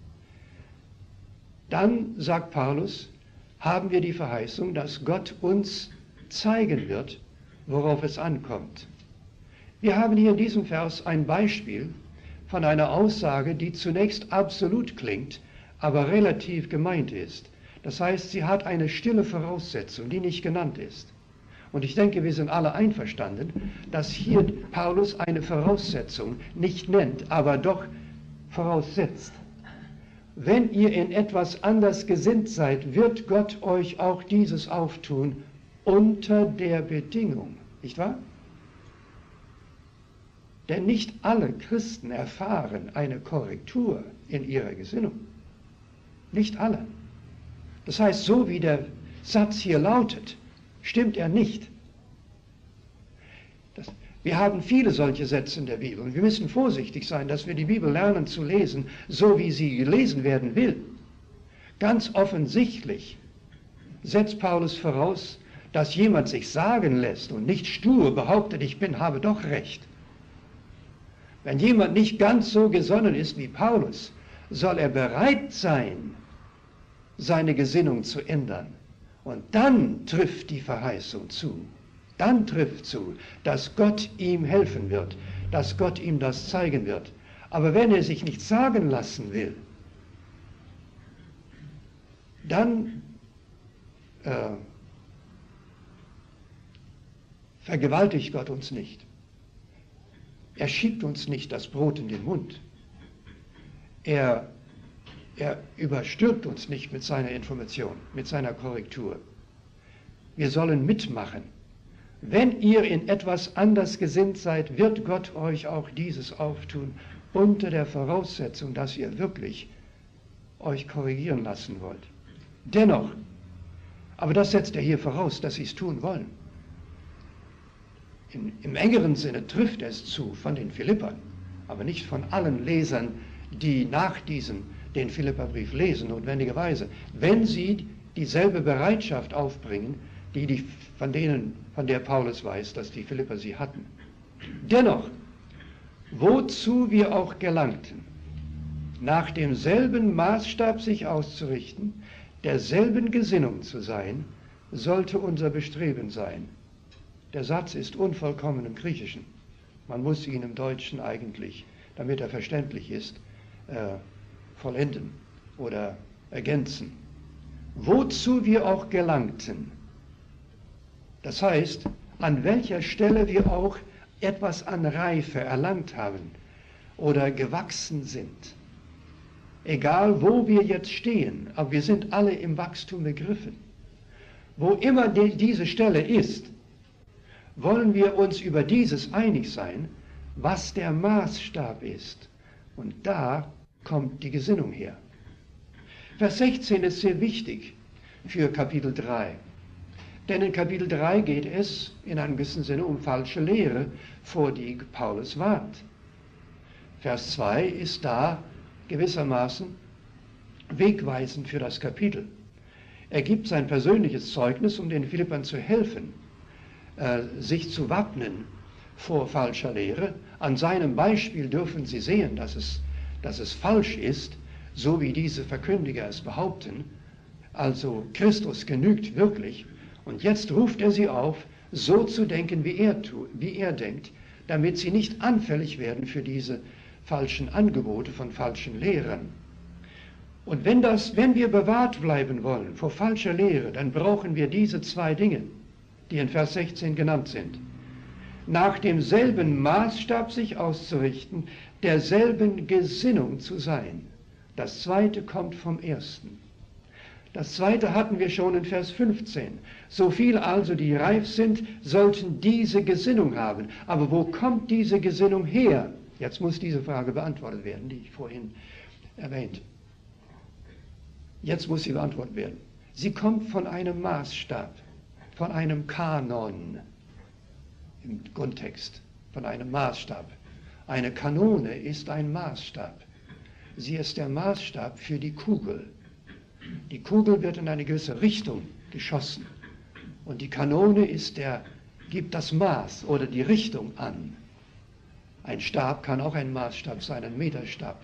Dann, sagt Paulus, haben wir die Verheißung, dass Gott uns zeigen wird, worauf es ankommt. Wir haben hier in diesem Vers ein Beispiel von einer Aussage, die zunächst absolut klingt, aber relativ gemeint ist. Das heißt, sie hat eine stille Voraussetzung, die nicht genannt ist. Und ich denke, wir sind alle einverstanden, dass hier Paulus eine Voraussetzung nicht nennt, aber doch voraussetzt. Wenn ihr in etwas anders gesinnt seid, wird Gott euch auch dieses auftun, unter der Bedingung, nicht wahr? Denn nicht alle Christen erfahren eine Korrektur in ihrer Gesinnung. Nicht alle. Das heißt, so wie der Satz hier lautet, stimmt er nicht. Das, Wir haben viele solche Sätze in der Bibel und wir müssen vorsichtig sein, dass wir die Bibel lernen zu lesen, so wie sie gelesen werden will. Ganz offensichtlich setzt Paulus voraus, dass jemand sich sagen lässt und nicht stur behauptet, ich bin, habe doch recht. Wenn jemand nicht ganz so gesonnen ist wie Paulus, soll er bereit sein, seine Gesinnung zu ändern. Und dann trifft die Verheißung zu. Dann trifft zu, dass Gott ihm helfen wird, dass Gott ihm das zeigen wird. Aber wenn er sich nicht sagen lassen will, dann äh, vergewaltigt Gott uns nicht. Er schiebt uns nicht das Brot in den Mund. Er, er überstürzt uns nicht mit seiner Information, mit seiner Korrektur. Wir sollen mitmachen. Wenn ihr in etwas anders gesinnt seid, wird Gott euch auch dieses auftun, unter der Voraussetzung, dass ihr wirklich euch korrigieren lassen wollt. Dennoch, aber das setzt er hier voraus, dass sie es tun wollen. Im, Im engeren Sinne trifft es zu von den Philippern, aber nicht von allen Lesern, die nach diesem den Philipperbrief lesen, notwendigerweise, wenn sie dieselbe Bereitschaft aufbringen, die, die von denen, von der Paulus weiß, dass die Philipper sie hatten. Dennoch, wozu wir auch gelangten, nach demselben Maßstab sich auszurichten, derselben Gesinnung zu sein, sollte unser Bestreben sein. Der Satz ist unvollkommen im Griechischen. Man muss ihn im Deutschen eigentlich, damit er verständlich ist, äh, vollenden oder ergänzen. Wozu wir auch gelangten. Das heißt, an welcher Stelle wir auch etwas an Reife erlangt haben oder gewachsen sind. Egal, wo wir jetzt stehen, aber wir sind alle im Wachstum begriffen. Wo immer die, diese Stelle ist, wollen wir uns über dieses einig sein, was der Maßstab ist. Und da kommt die Gesinnung her. Vers sechzehn ist sehr wichtig für Kapitel drei. Denn in Kapitel drei geht es in einem gewissen Sinne um falsche Lehre, vor die Paulus warnt. Vers zwei ist da gewissermaßen wegweisend für das Kapitel. Er gibt sein persönliches Zeugnis, um den Philippern zu helfen, äh, sich zu wappnen vor falscher Lehre. An seinem Beispiel dürfen sie sehen, dass es, dass es falsch ist, so wie diese Verkündiger es behaupten. Also Christus genügt wirklich. Und jetzt ruft er sie auf, so zu denken, wie er, tu, wie er denkt, damit sie nicht anfällig werden für diese falschen Angebote von falschen Lehrern. Und wenn, das, wenn wir bewahrt bleiben wollen vor falscher Lehre, dann brauchen wir diese zwei Dinge, die in Vers sechzehn genannt sind. Nach demselben Maßstab sich auszurichten, derselben Gesinnung zu sein. Das zweite kommt vom ersten. Das zweite hatten wir schon in Vers fünfzehn. So viel also, die reif sind, sollten diese Gesinnung haben. Aber wo kommt diese Gesinnung her? Jetzt muss diese Frage beantwortet werden, die ich vorhin erwähnt. Jetzt muss sie beantwortet werden. Sie kommt von einem Maßstab, von einem Kanon im Grundtext, von einem Maßstab. Eine Kanone ist ein Maßstab. Sie ist der Maßstab für die Kugel. Die Kugel wird in eine gewisse Richtung geschossen und die Kanone ist der, gibt das Maß oder die Richtung an. Ein Stab kann auch ein Maßstab sein, ein Meterstab.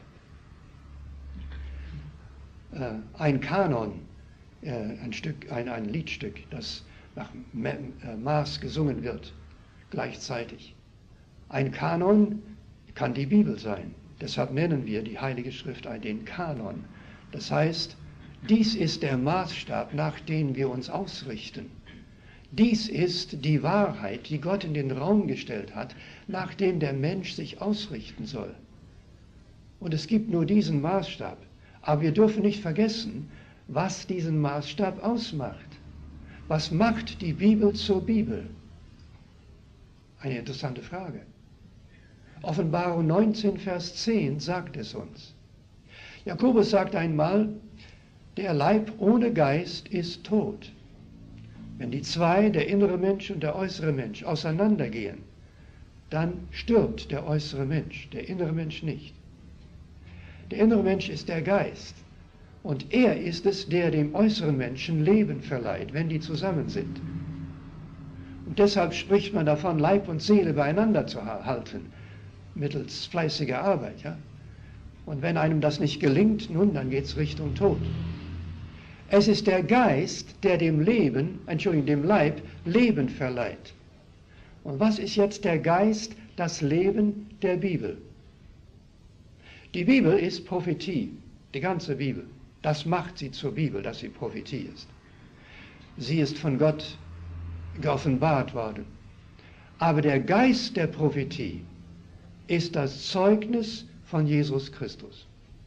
Äh, ein Kanon, äh, ein Stück, ein, ein Liedstück, das nach Maß gesungen wird, gleichzeitig. Ein Kanon kann die Bibel sein. Deshalb nennen wir die Heilige Schrift den Kanon. Das heißt, dies ist der Maßstab, nach dem wir uns ausrichten. Dies ist die Wahrheit, die Gott in den Raum gestellt hat, nach dem der Mensch sich ausrichten soll. Und es gibt nur diesen Maßstab. Aber wir dürfen nicht vergessen, was diesen Maßstab ausmacht. Was macht die Bibel zur Bibel? Eine interessante Frage. Offenbarung neunzehn, Vers zehn sagt es uns. Jakobus sagt einmal, der Leib ohne Geist ist tot. Wenn die zwei, der innere Mensch und der äußere Mensch, auseinandergehen, dann stirbt der äußere Mensch, der innere Mensch nicht. Der innere Mensch ist der Geist. Und er ist es, der dem äußeren Menschen Leben verleiht, wenn die zusammen sind. Und deshalb spricht man davon, Leib und Seele beieinander zu halten, mittels fleißiger Arbeit. Ja? Und wenn einem das nicht gelingt, nun, dann geht es Richtung Tod. Es ist der Geist, der dem Leben, Entschuldigung, dem Leib Leben verleiht. Und was ist jetzt der Geist, das Leben der Bibel? Die Bibel ist Prophetie, die ganze Bibel. Das macht sie zur Bibel, dass sie Prophetie ist. Sie ist von Gott geoffenbart worden. Aber der Geist der Prophetie ist das Zeugnis von Jesus Christus.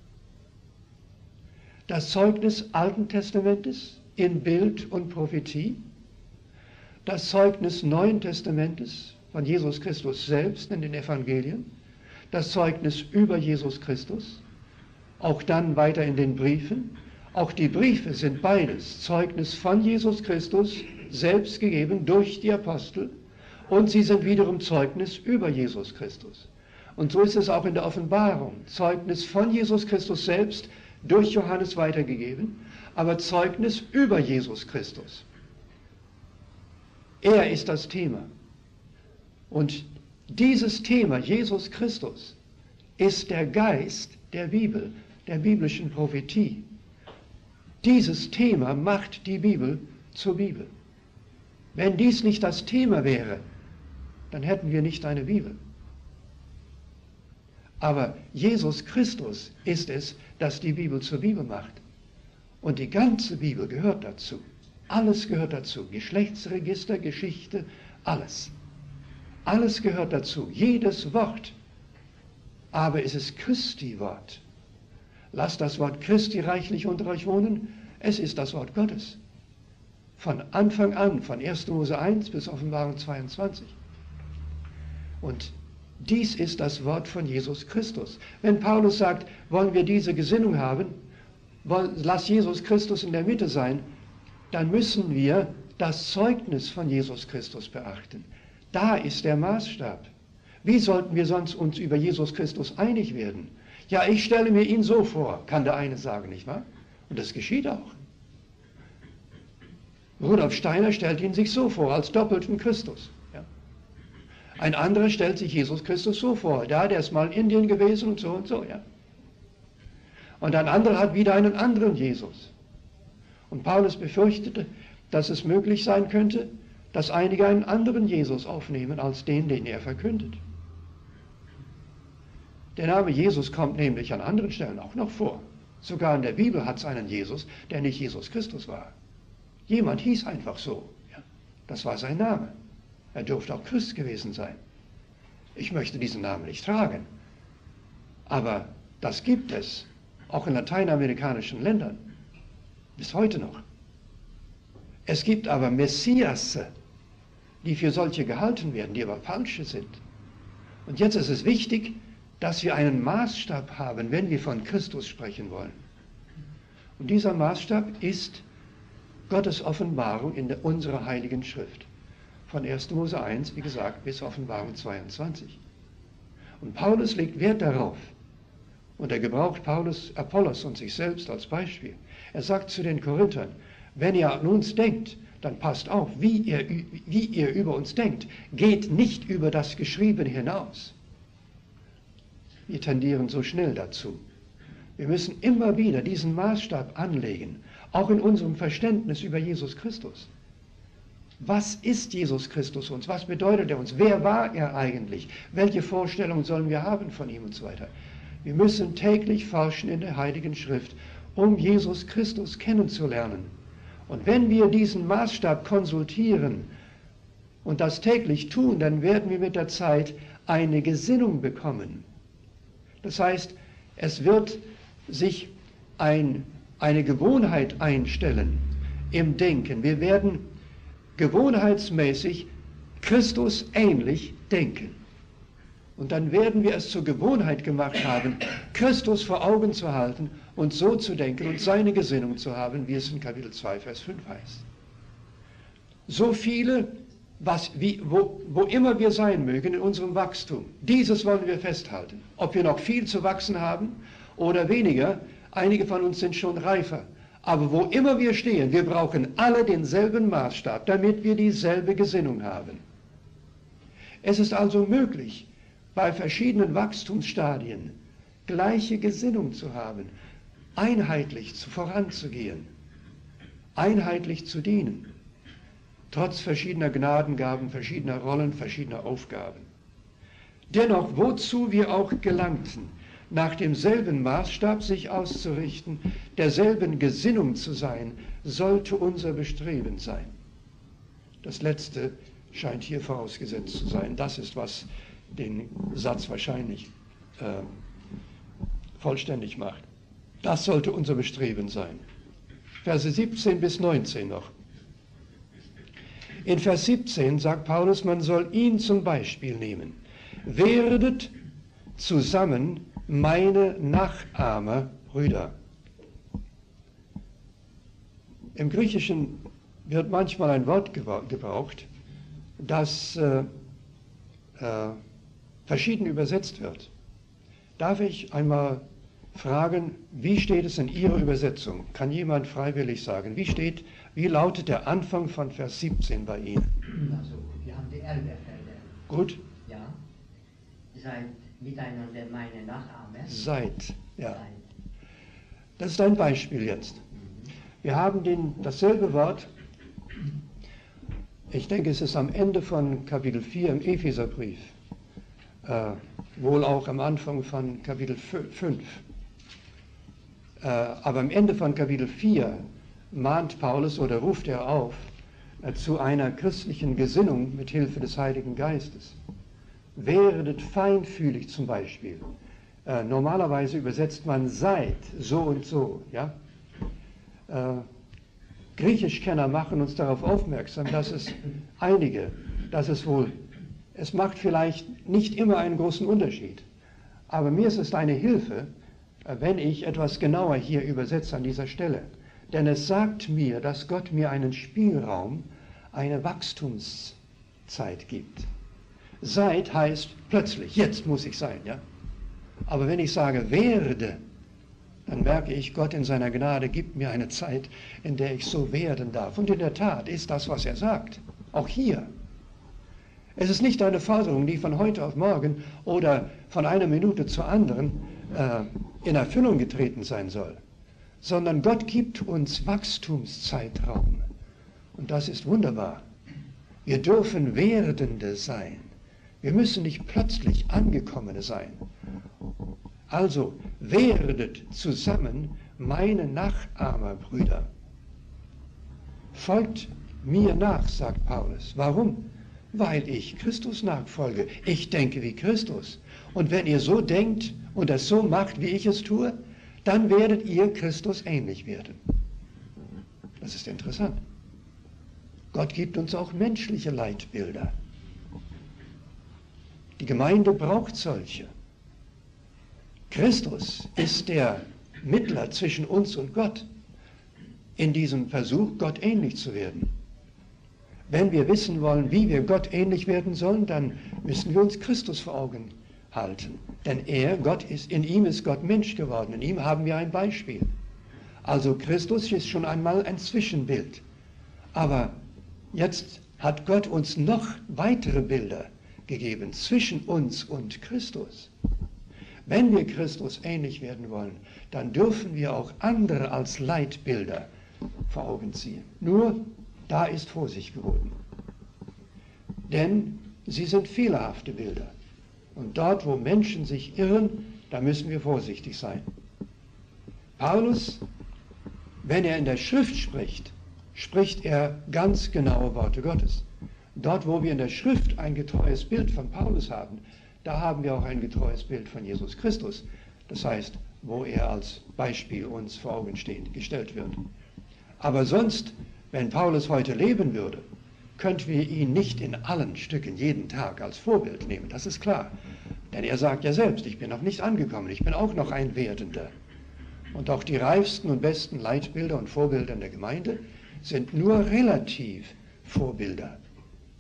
Das Zeugnis Alten Testamentes in Bild und Prophetie, das Zeugnis Neuen Testamentes von Jesus Christus selbst in den Evangelien, das Zeugnis über Jesus Christus, auch dann weiter in den Briefen. Auch die Briefe sind beides Zeugnis von Jesus Christus, selbst gegeben durch die Apostel, und sie sind wiederum Zeugnis über Jesus Christus. Und so ist es auch in der Offenbarung, Zeugnis von Jesus Christus selbst, durch Johannes weitergegeben, aber Zeugnis über Jesus Christus. Er ist das Thema. Und dieses Thema, Jesus Christus, ist der Geist der Bibel, der biblischen Prophetie. Dieses Thema macht die Bibel zur Bibel. Wenn dies nicht das Thema wäre, dann hätten wir nicht eine Bibel. Aber Jesus Christus ist es, das die Bibel zur Bibel macht. Und die ganze Bibel gehört dazu. Alles gehört dazu. Geschlechtsregister, Geschichte, alles. Alles gehört dazu. Jedes Wort. Aber es ist Christi Wort. Lasst das Wort Christi reichlich unter euch wohnen. Es ist das Wort Gottes. Von Anfang an, von erster Mose eins bis Offenbarung zweiundzwanzig. Und dies ist das Wort von Jesus Christus. Wenn Paulus sagt, wollen wir diese Gesinnung haben, wollen, lass Jesus Christus in der Mitte sein, dann müssen wir das Zeugnis von Jesus Christus beachten. Da ist der Maßstab. Wie sollten wir sonst uns über Jesus Christus einig werden? Ja, ich stelle mir ihn so vor, kann der eine sagen, nicht wahr? Und das geschieht auch. Rudolf Steiner stellt ihn sich so vor, als doppelten Christus. Ja. Ein anderer stellt sich Jesus Christus so vor, da, der ist mal in Indien gewesen und so und so. Ja. Und ein anderer hat wieder einen anderen Jesus. Und Paulus befürchtete, dass es möglich sein könnte, dass einige einen anderen Jesus aufnehmen als den, den er verkündet. Der Name Jesus kommt nämlich an anderen Stellen auch noch vor. Sogar in der Bibel hat es einen Jesus, der nicht Jesus Christus war. Jemand hieß einfach so. Ja. Das war sein Name. Er dürfte auch Christ gewesen sein. Ich möchte diesen Namen nicht tragen. Aber das gibt es, auch in lateinamerikanischen Ländern. Bis heute noch. Es gibt aber Messiasse, die für solche gehalten werden, die aber falsche sind. Und jetzt ist es wichtig, dass wir einen Maßstab haben, wenn wir von Christus sprechen wollen. Und dieser Maßstab ist Gottes Offenbarung in der, unserer Heiligen Schrift. Von erster Mose eins, wie gesagt, bis Offenbarung zweiundzwanzig. Und Paulus legt Wert darauf. Und er gebraucht Paulus, Apollos und sich selbst als Beispiel. Er sagt zu den Korinthern, wenn ihr an uns denkt, dann passt auf, wie ihr, wie ihr über uns denkt. Geht nicht über das Geschriebene hinaus. Wir tendieren so schnell dazu. Wir müssen immer wieder diesen Maßstab anlegen, auch in unserem Verständnis über Jesus Christus. Was ist Jesus Christus uns? Was bedeutet er uns? Wer war er eigentlich? Welche Vorstellungen sollen wir haben von ihm und so weiter? Wir müssen täglich forschen in der Heiligen Schrift, um Jesus Christus kennenzulernen. Und wenn wir diesen Maßstab konsultieren und das täglich tun, dann werden wir mit der Zeit eine Gesinnung bekommen. Das heißt, es wird sich ein, eine Gewohnheit einstellen im Denken. Wir werden gewohnheitsmäßig Christus ähnlich denken. Und dann werden wir es zur Gewohnheit gemacht haben, Christus vor Augen zu halten und so zu denken und seine Gesinnung zu haben, wie es in Kapitel zwei, Vers fünf heißt. So viele was, wie, wo, wo immer wir sein mögen in unserem Wachstum, dieses wollen wir festhalten. Ob wir noch viel zu wachsen haben oder weniger, einige von uns sind schon reifer. Aber wo immer wir stehen, wir brauchen alle denselben Maßstab, damit wir dieselbe Gesinnung haben. Es ist also möglich, bei verschiedenen Wachstumsstadien gleiche Gesinnung zu haben, einheitlich voranzugehen, einheitlich zu dienen, trotz verschiedener Gnadengaben, verschiedener Rollen, verschiedener Aufgaben. Dennoch, wozu wir auch gelangten, nach demselben Maßstab sich auszurichten, derselben Gesinnung zu sein, sollte unser Bestreben sein. Das Letzte scheint hier vorausgesetzt zu sein. Das ist, was den Satz wahrscheinlich äh, vollständig macht. Das sollte unser Bestreben sein. Verse siebzehn bis neunzehn noch. In Vers siebzehn sagt Paulus, man soll ihn zum Beispiel nehmen. Werdet zusammen meine Nachahmer, Brüder. Im Griechischen wird manchmal ein Wort gebraucht, das äh, äh, verschieden übersetzt wird. Darf ich einmal fragen, wie steht es in Ihrer Übersetzung? Kann jemand freiwillig sagen, wie steht, wie lautet der Anfang von Vers siebzehn bei Ihnen? Also, wir haben die Elberfelder. Gut? Ja. Seid miteinander meine Nachahmer. Seid, ja. Seid. Das ist ein Beispiel jetzt. Wir haben den, dasselbe Wort, ich denke, es ist am Ende von Kapitel vier im Epheserbrief, äh, wohl auch am Anfang von Kapitel fünf. Äh, aber am Ende von Kapitel vier mahnt Paulus oder ruft er auf äh, zu einer christlichen Gesinnung mit Hilfe des Heiligen Geistes. Werdet feinfühlig zum Beispiel. Äh, normalerweise übersetzt man seid so und so. Ja? Äh, Griechischkenner machen uns darauf aufmerksam, dass es einige, dass es wohl, es macht vielleicht nicht immer einen großen Unterschied, aber mir ist es eine Hilfe, wenn ich etwas genauer hier übersetze an dieser Stelle. Denn es sagt mir, dass Gott mir einen Spielraum, eine Wachstumszeit gibt. Seid heißt plötzlich, jetzt muss ich sein, ja. Aber wenn ich sage werde, dann merke ich, Gott in seiner Gnade gibt mir eine Zeit, in der ich so werden darf. Und in der Tat ist das, was er sagt, auch hier. Es ist nicht eine Forderung, die von heute auf morgen oder von einer Minute zur anderen äh, in Erfüllung getreten sein soll, sondern Gott gibt uns Wachstumszeitraum. Und das ist wunderbar. Wir dürfen Werdende sein. Wir müssen nicht plötzlich Angekommene sein. Also werdet zusammen meine Nachahmerbrüder. Folgt mir nach, sagt Paulus. Warum? Weil ich Christus nachfolge. Ich denke wie Christus. Und wenn ihr so denkt und es so macht, wie ich es tue, dann werdet ihr Christus ähnlich werden. Das ist interessant. Gott gibt uns auch menschliche Leitbilder. Die Gemeinde braucht solche. Christus ist der Mittler zwischen uns und Gott in diesem Versuch, Gott ähnlich zu werden. Wenn wir wissen wollen, wie wir Gott ähnlich werden sollen, dann müssen wir uns Christus vor Augen halten. Denn er, Gott ist, in ihm ist Gott Mensch geworden. In ihm haben wir ein Beispiel. Also Christus ist schon einmal ein Zwischenbild. Aber jetzt hat Gott uns noch weitere Bilder gegeben zwischen uns und Christus. Wenn wir Christus ähnlich werden wollen, dann dürfen wir auch andere als Leitbilder vor Augen ziehen. Nur, da ist Vorsicht geboten. Denn sie sind fehlerhafte Bilder. Und dort, wo Menschen sich irren, da müssen wir vorsichtig sein. Paulus, wenn er in der Schrift spricht, spricht er ganz genaue Worte Gottes. Dort, wo wir in der Schrift ein getreues Bild von Paulus haben, da haben wir auch ein getreues Bild von Jesus Christus. Das heißt, wo er als Beispiel uns vor Augen steht, gestellt wird. Aber sonst, wenn Paulus heute leben würde, könnten wir ihn nicht in allen Stücken jeden Tag als Vorbild nehmen. Das ist klar. Denn er sagt ja selbst, ich bin noch nicht angekommen, ich bin auch noch ein Werdender. Und auch die reifsten und besten Leitbilder und Vorbilder in der Gemeinde sind nur relativ Vorbilder.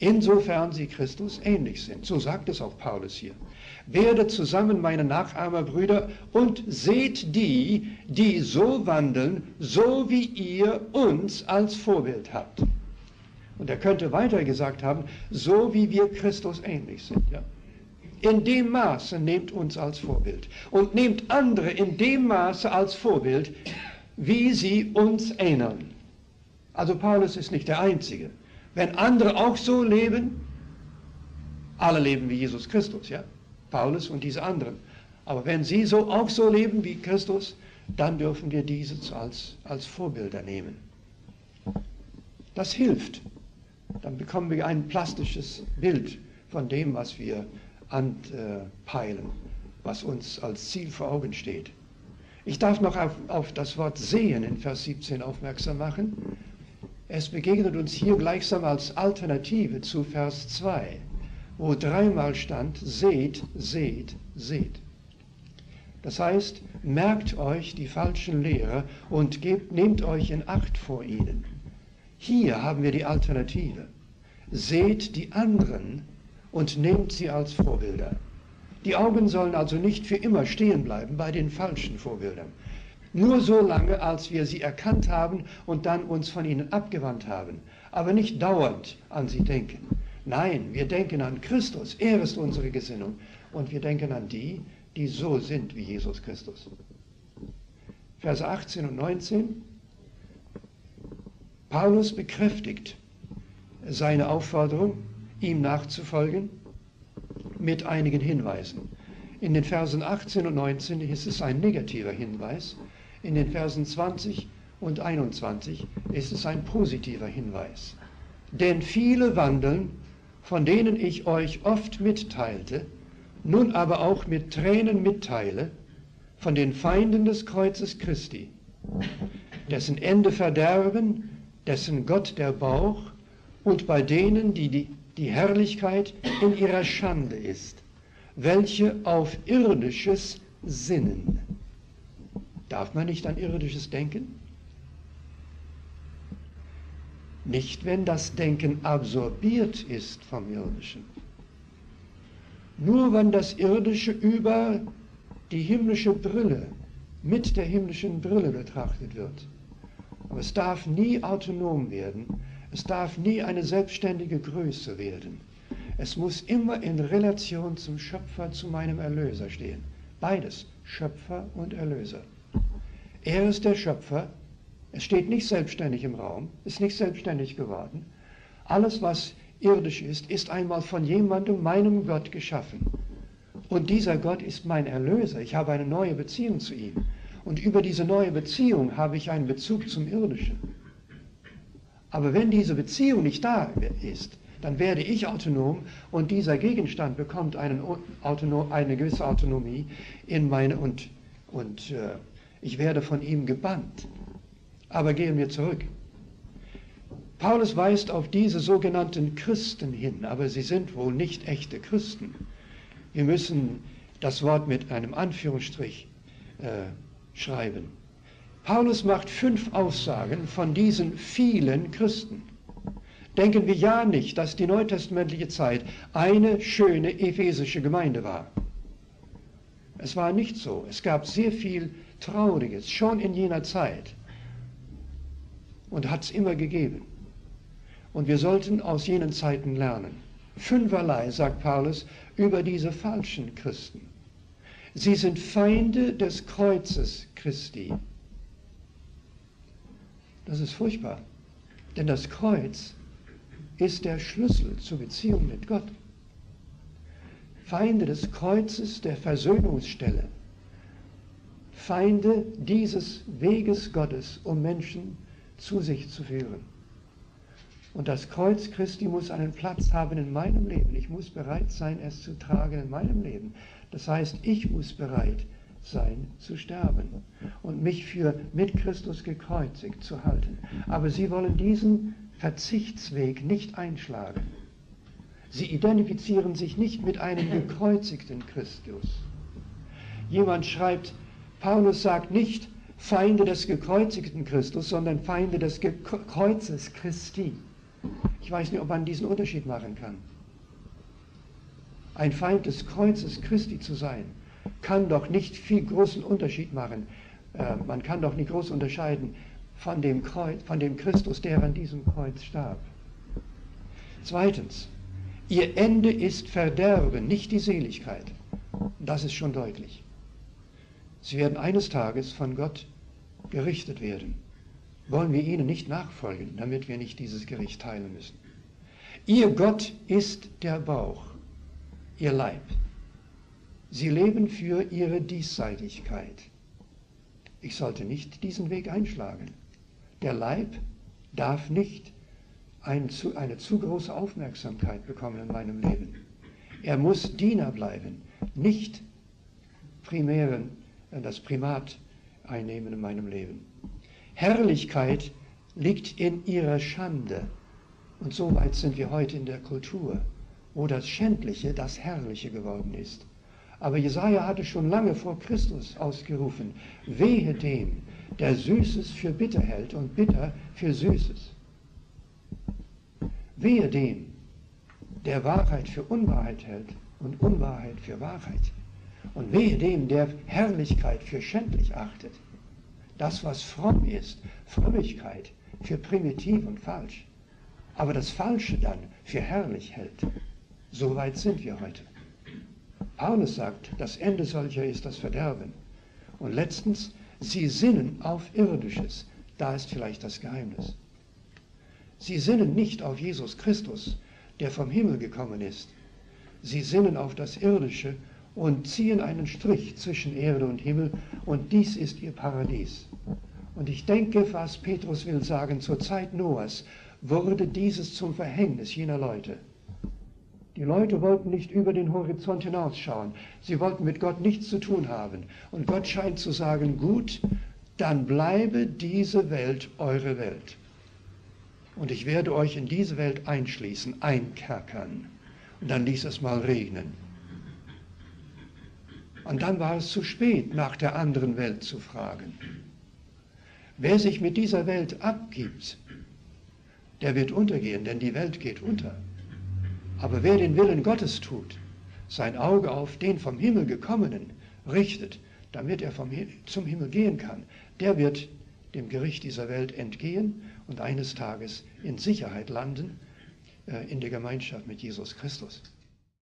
insofern sie Christus ähnlich sind. So sagt es auch Paulus hier. Werdet zusammen meine Nachahmer, Brüder, und seht die, die so wandeln, so wie ihr uns als Vorbild habt. Und er könnte weiter gesagt haben, so wie wir Christus ähnlich sind. Ja. In dem Maße nehmt uns als Vorbild und nehmt andere in dem Maße als Vorbild, wie sie uns ähneln. Also Paulus ist nicht der Einzige. Wenn andere auch so leben, alle leben wie Jesus Christus, ja, Paulus und diese anderen. Aber wenn sie so auch so leben wie Christus, dann dürfen wir diese als, als Vorbilder nehmen. Das hilft. Dann bekommen wir ein plastisches Bild von dem, was wir anpeilen, was uns als Ziel vor Augen steht. Ich darf noch auf, auf das Wort sehen in Vers siebzehn aufmerksam machen. Es begegnet uns hier gleichsam als Alternative zu Vers zwei, wo dreimal stand, seht, seht, seht. Das heißt, merkt euch die falschen Lehrer und gebt, nehmt euch in Acht vor ihnen. Hier haben wir die Alternative. Seht die anderen und nehmt sie als Vorbilder. Die Augen sollen also nicht für immer stehen bleiben bei den falschen Vorbildern. Nur so lange, als wir sie erkannt haben und dann uns von ihnen abgewandt haben. Aber nicht dauernd an sie denken. Nein, wir denken an Christus. Er ist unsere Gesinnung. Und wir denken an die, die so sind wie Jesus Christus. Verse achtzehn und neunzehn. Paulus bekräftigt seine Aufforderung, ihm nachzufolgen, mit einigen Hinweisen. In den Versen achtzehn und neunzehn ist es ein negativer Hinweis. In den Versen zwanzig und einundzwanzig ist es ein positiver Hinweis. Denn viele wandeln, von denen ich euch oft mitteilte, nun aber auch mit Tränen mitteile, von den Feinden des Kreuzes Christi, dessen Ende Verderben, dessen Gott der Bauch, und bei denen, die die, die Herrlichkeit in ihrer Schande ist, welche auf irdisches sinnen. Darf man nicht an irdisches denken? Nicht, wenn das Denken absorbiert ist vom Irdischen. Nur wenn das Irdische über die himmlische Brille, mit der himmlischen Brille betrachtet wird. Aber es darf nie autonom werden. Es darf nie eine selbstständige Größe werden. Es muss immer in Relation zum Schöpfer, zu meinem Erlöser stehen. Beides, Schöpfer und Erlöser. Er ist der Schöpfer. Es steht nicht selbstständig im Raum, ist nicht selbstständig geworden. Alles, was irdisch ist, ist einmal von jemandem, meinem Gott, geschaffen. Und dieser Gott ist mein Erlöser. Ich habe eine neue Beziehung zu ihm. Und über diese neue Beziehung habe ich einen Bezug zum Irdischen. Aber wenn diese Beziehung nicht da ist, dann werde ich autonom und dieser Gegenstand bekommt einen Autonom, eine gewisse Autonomie in meine und, und äh, ich werde von ihm gebannt. Aber gehen wir zurück. Paulus weist auf diese sogenannten Christen hin, aber sie sind wohl nicht echte Christen. Wir müssen das Wort mit einem Anführungsstrich äh, schreiben. Paulus macht fünf Aussagen von diesen vielen Christen. Denken wir ja nicht, dass die neutestamentliche Zeit eine schöne ephesische Gemeinde war. Es war nicht so. Es gab sehr viel Trauriges, schon in jener Zeit. Und hat es immer gegeben. Und wir sollten aus jenen Zeiten lernen. Fünferlei, sagt Paulus, über diese falschen Christen. Sie sind Feinde des Kreuzes Christi. Das ist furchtbar, denn das Kreuz ist der Schlüssel zur Beziehung mit Gott. Feinde des Kreuzes, der Versöhnungsstelle. Feinde dieses Weges Gottes, um Menschen zu sich zu führen. Und das Kreuz Christi muss einen Platz haben in meinem Leben. Ich muss bereit sein, es zu tragen in meinem Leben. Das heißt, ich muss bereit sein zu sterben und mich für mit Christus gekreuzigt zu halten. Aber sie wollen diesen Verzichtsweg nicht einschlagen. Sie identifizieren sich nicht mit einem gekreuzigten Christus. Jemand schreibt, Paulus sagt nicht Feinde des gekreuzigten Christus, sondern Feinde des Ge- Kreuzes Christi. Ich weiß nicht, ob man diesen Unterschied machen kann. Ein Feind des Kreuzes Christi zu sein, kann doch nicht viel großen Unterschied machen. Äh, man kann doch nicht groß unterscheiden von dem Kreuz, von dem Christus, der an diesem Kreuz starb. Zweitens, ihr Ende ist Verderben, nicht die Seligkeit. Das ist schon deutlich. Sie werden eines Tages von Gott gerichtet werden. Wollen wir ihnen nicht nachfolgen, damit wir nicht dieses Gericht teilen müssen. Ihr Gott ist der Bauch, ihr Leib. Sie leben für ihre Diesseitigkeit. Ich sollte nicht diesen Weg einschlagen. Der Leib darf nicht ein, eine zu große Aufmerksamkeit bekommen in meinem Leben. Er muss Diener bleiben, nicht primären, das Primat einnehmen in meinem Leben. Herrlichkeit liegt in ihrer Schande. Und so weit sind wir heute in der Kultur, wo das Schändliche das Herrliche geworden ist. Aber Jesaja hatte schon lange vor Christus ausgerufen, wehe dem, der Süßes für bitter hält und bitter für Süßes. Wehe dem, der Wahrheit für Unwahrheit hält und Unwahrheit für Wahrheit. Und wehe dem, der Herrlichkeit für schändlich achtet. Das, was fromm ist, Frömmigkeit, für primitiv und falsch. Aber das Falsche dann für herrlich hält. So weit sind wir heute. Paulus sagt, das Ende solcher ist das Verderben. Und letztens, sie sinnen auf Irdisches. Da ist vielleicht das Geheimnis. Sie sinnen nicht auf Jesus Christus, der vom Himmel gekommen ist. Sie sinnen auf das Irdische und ziehen einen Strich zwischen Erde und Himmel, und dies ist ihr Paradies. Und ich denke, was Petrus will sagen, zur Zeit Noahs wurde dieses zum Verhängnis jener Leute. Die Leute wollten nicht über den Horizont hinausschauen. Sie wollten mit Gott nichts zu tun haben. Und Gott scheint zu sagen, gut, dann bleibe diese Welt eure Welt. Und ich werde euch in diese Welt einschließen, einkerkern. Und dann ließ es mal regnen. Und dann war es zu spät, nach der anderen Welt zu fragen. Wer sich mit dieser Welt abgibt, der wird untergehen, denn die Welt geht unter. Aber wer den Willen Gottes tut, sein Auge auf den vom Himmel gekommenen richtet, damit er vom Himmel zum Himmel gehen kann, der wird dem Gericht dieser Welt entgehen und eines Tages in Sicherheit landen äh, in der Gemeinschaft mit Jesus Christus.